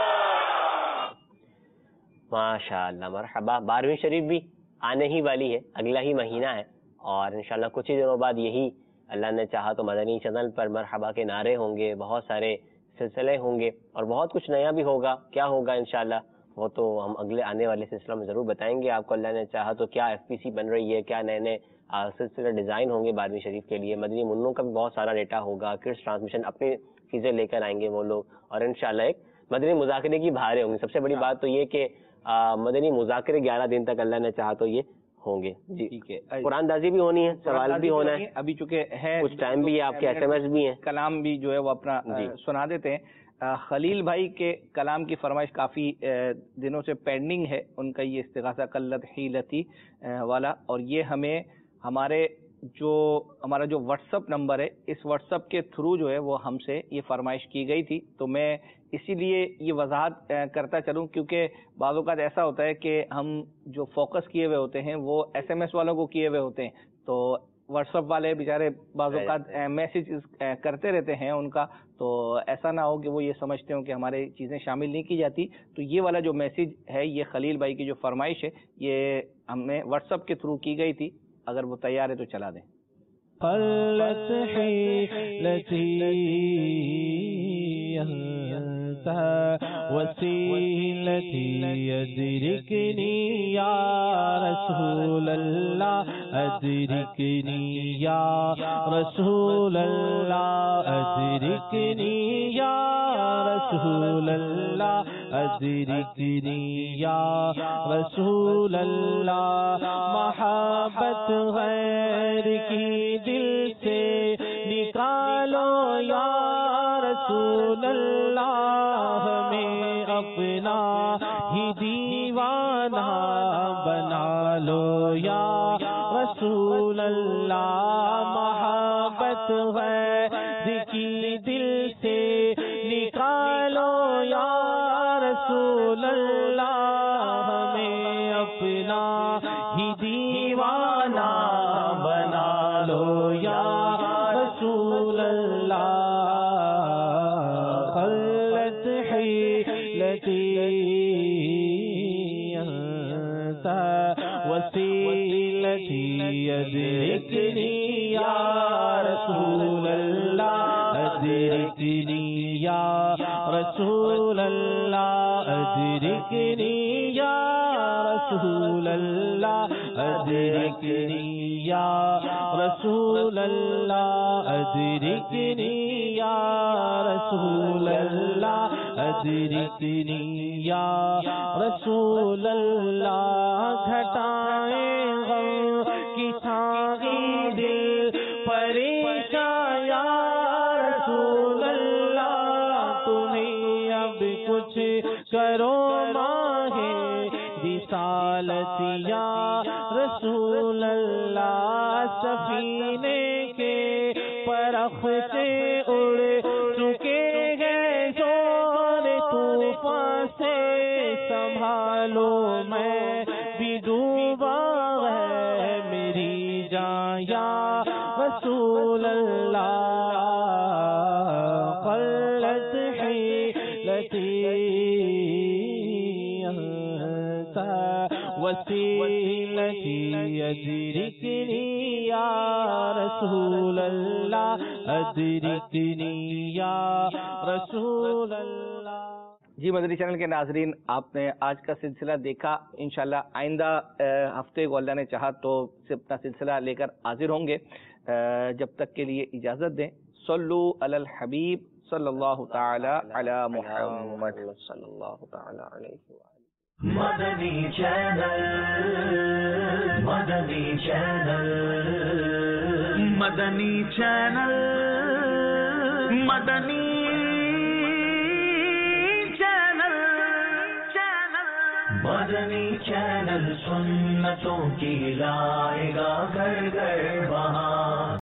ماشاء اللہ, مرحبا. بارہویں شریف بھی آنے ہی والی ہے, اگلا ہی مہینہ ہے, اور انشاءاللہ کچھ ہی دنوں بعد یہی اللہ نے چاہا تو مدنی چینل پر مرحبا کے نعرے ہوں گے, بہت سارے سلسلے ہوں گے, اور بہت کچھ نیا بھی ہوگا. کیا ہوگا انشاءاللہ وہ تو ہم اگلے آنے والے سلسلوں میں ضرور بتائیں گے آپ کو. اللہ نے چاہا تو کیا ایف پی سی بن رہی ہے, کیا نئے نئے سلسلے ڈیزائن ہوں گے بارہویں شریف کے لیے. مدنی منوں کا بھی بہت سارا ڈیٹا ہوگا, کڈس ٹرانسمیشن اپنی چیزیں لے کر آئیں گے وہ لوگ, اور انشاءاللہ ایک مدنی مذاکرے کی بہاریں ہوں گی. سب سے بڑی بات تو یہ کہ مدنی مذاکرے گیارہ دن تک اللہ نے چاہا تو یہ ہوں گے. جی ٹھیک ہے, قرآن دازی بھی ہونی ہے, سوال بھی ہونا ہے, ابھی چونکہ ہے کچھ ٹائم بھی ہے, آپ کے ایس ایم ایس بھی ہیں, کلام بھی جو ہے وہ اپنا سنا دیتے ہیں. خلیل بھائی کے کلام کی فرمائش کافی دنوں سے پینڈنگ ہے, ان کا یہ استغاثہ قلت حیلتی والا, اور یہ ہمیں ہمارے جو ہمارا جو واٹس اپ نمبر ہے اس واٹس اپ کے تھرو جو ہے وہ ہم سے یہ فرمائش کی گئی تھی، تو میں اسی لیے یہ وضاحت کرتا چلوں کیونکہ بعض اوقات ایسا ہوتا ہے کہ ہم جو فوکس کیے ہوئے ہوتے ہیں وہ ایس ایم ایس والوں کو کیے ہوئے ہوتے ہیں، تو واٹس ایپ والے بیچارے بعض اوقات میسیج کرتے رہتے ہیں ان کا، تو ایسا نہ ہو کہ وہ یہ سمجھتے ہوں کہ ہمارے چیزیں شامل نہیں کی جاتی. تو یہ والا جو میسیج ہے یہ خلیل بھائی کی جو فرمائش ہے یہ ہمیں واٹس ایپ کے تھرو کی گئی تھی، اگر وہ تیار ہے تو چلا دیں. قلت حیلتی انت وسیلتی ادرکنی یا رسول اللہ ادرکنی یا رسول اللہ ادرکنی یا رسول اللہ ادرکنی یا رسول اللہ. محبت غیر کی دل سے نکالو یا رسول اللہ، ہمیں اپنا ہی دیوانہ بنا لو یا رسول اللہ. محبت غیر کی دل سے نکالو یا رسول اللہ، ہمیں اپنا ہی دیوانہ بنا لو یا رسول اللہ. خلت حیلتی انت وسیلتی ادرکنی یا رسول اللہ ادرکنی یا رسول اللہ ادرکنی یا رسول اللہ ادرکنی یا رسول اللہ ادرکنی یا رسول اللہ ادرکنی یا رسول اللہ. گھٹائیں غم کی ساغی دل پریشان یا رسول اللہ، تمہیں اب کچھ کرو ماہے رسالت یا رسول اللہ. سفینے کے پرخ سے اڑ چکے ہیں زور طوفان سے، سنبھالو میں بھی ڈوبا ہے میری جان یا رسول اللہ. قلت حیلتی انت وسیلتی ادرکنی یا رسول اللہ ادرکنی یا رسول اللہ. جی مدنی چینل کے ناظرین، آپ نے آج کا سلسلہ دیکھا. انشاءاللہ آئندہ ہفتے کو اللہ نے چاہا تو سے اپنا سلسلہ لے کر حاضر ہوں گے. جب تک کے لیے اجازت دیں. صلو علی الحبیب صلی اللہ تعالی علی محمد صلی اللہ تعالی علیہ وآلہ. مدنی چینل مدنی چینل مدنی چینل مدنی چینل چینل مدنی چینل سنتوں کی لائے گا گھر گھر بہار.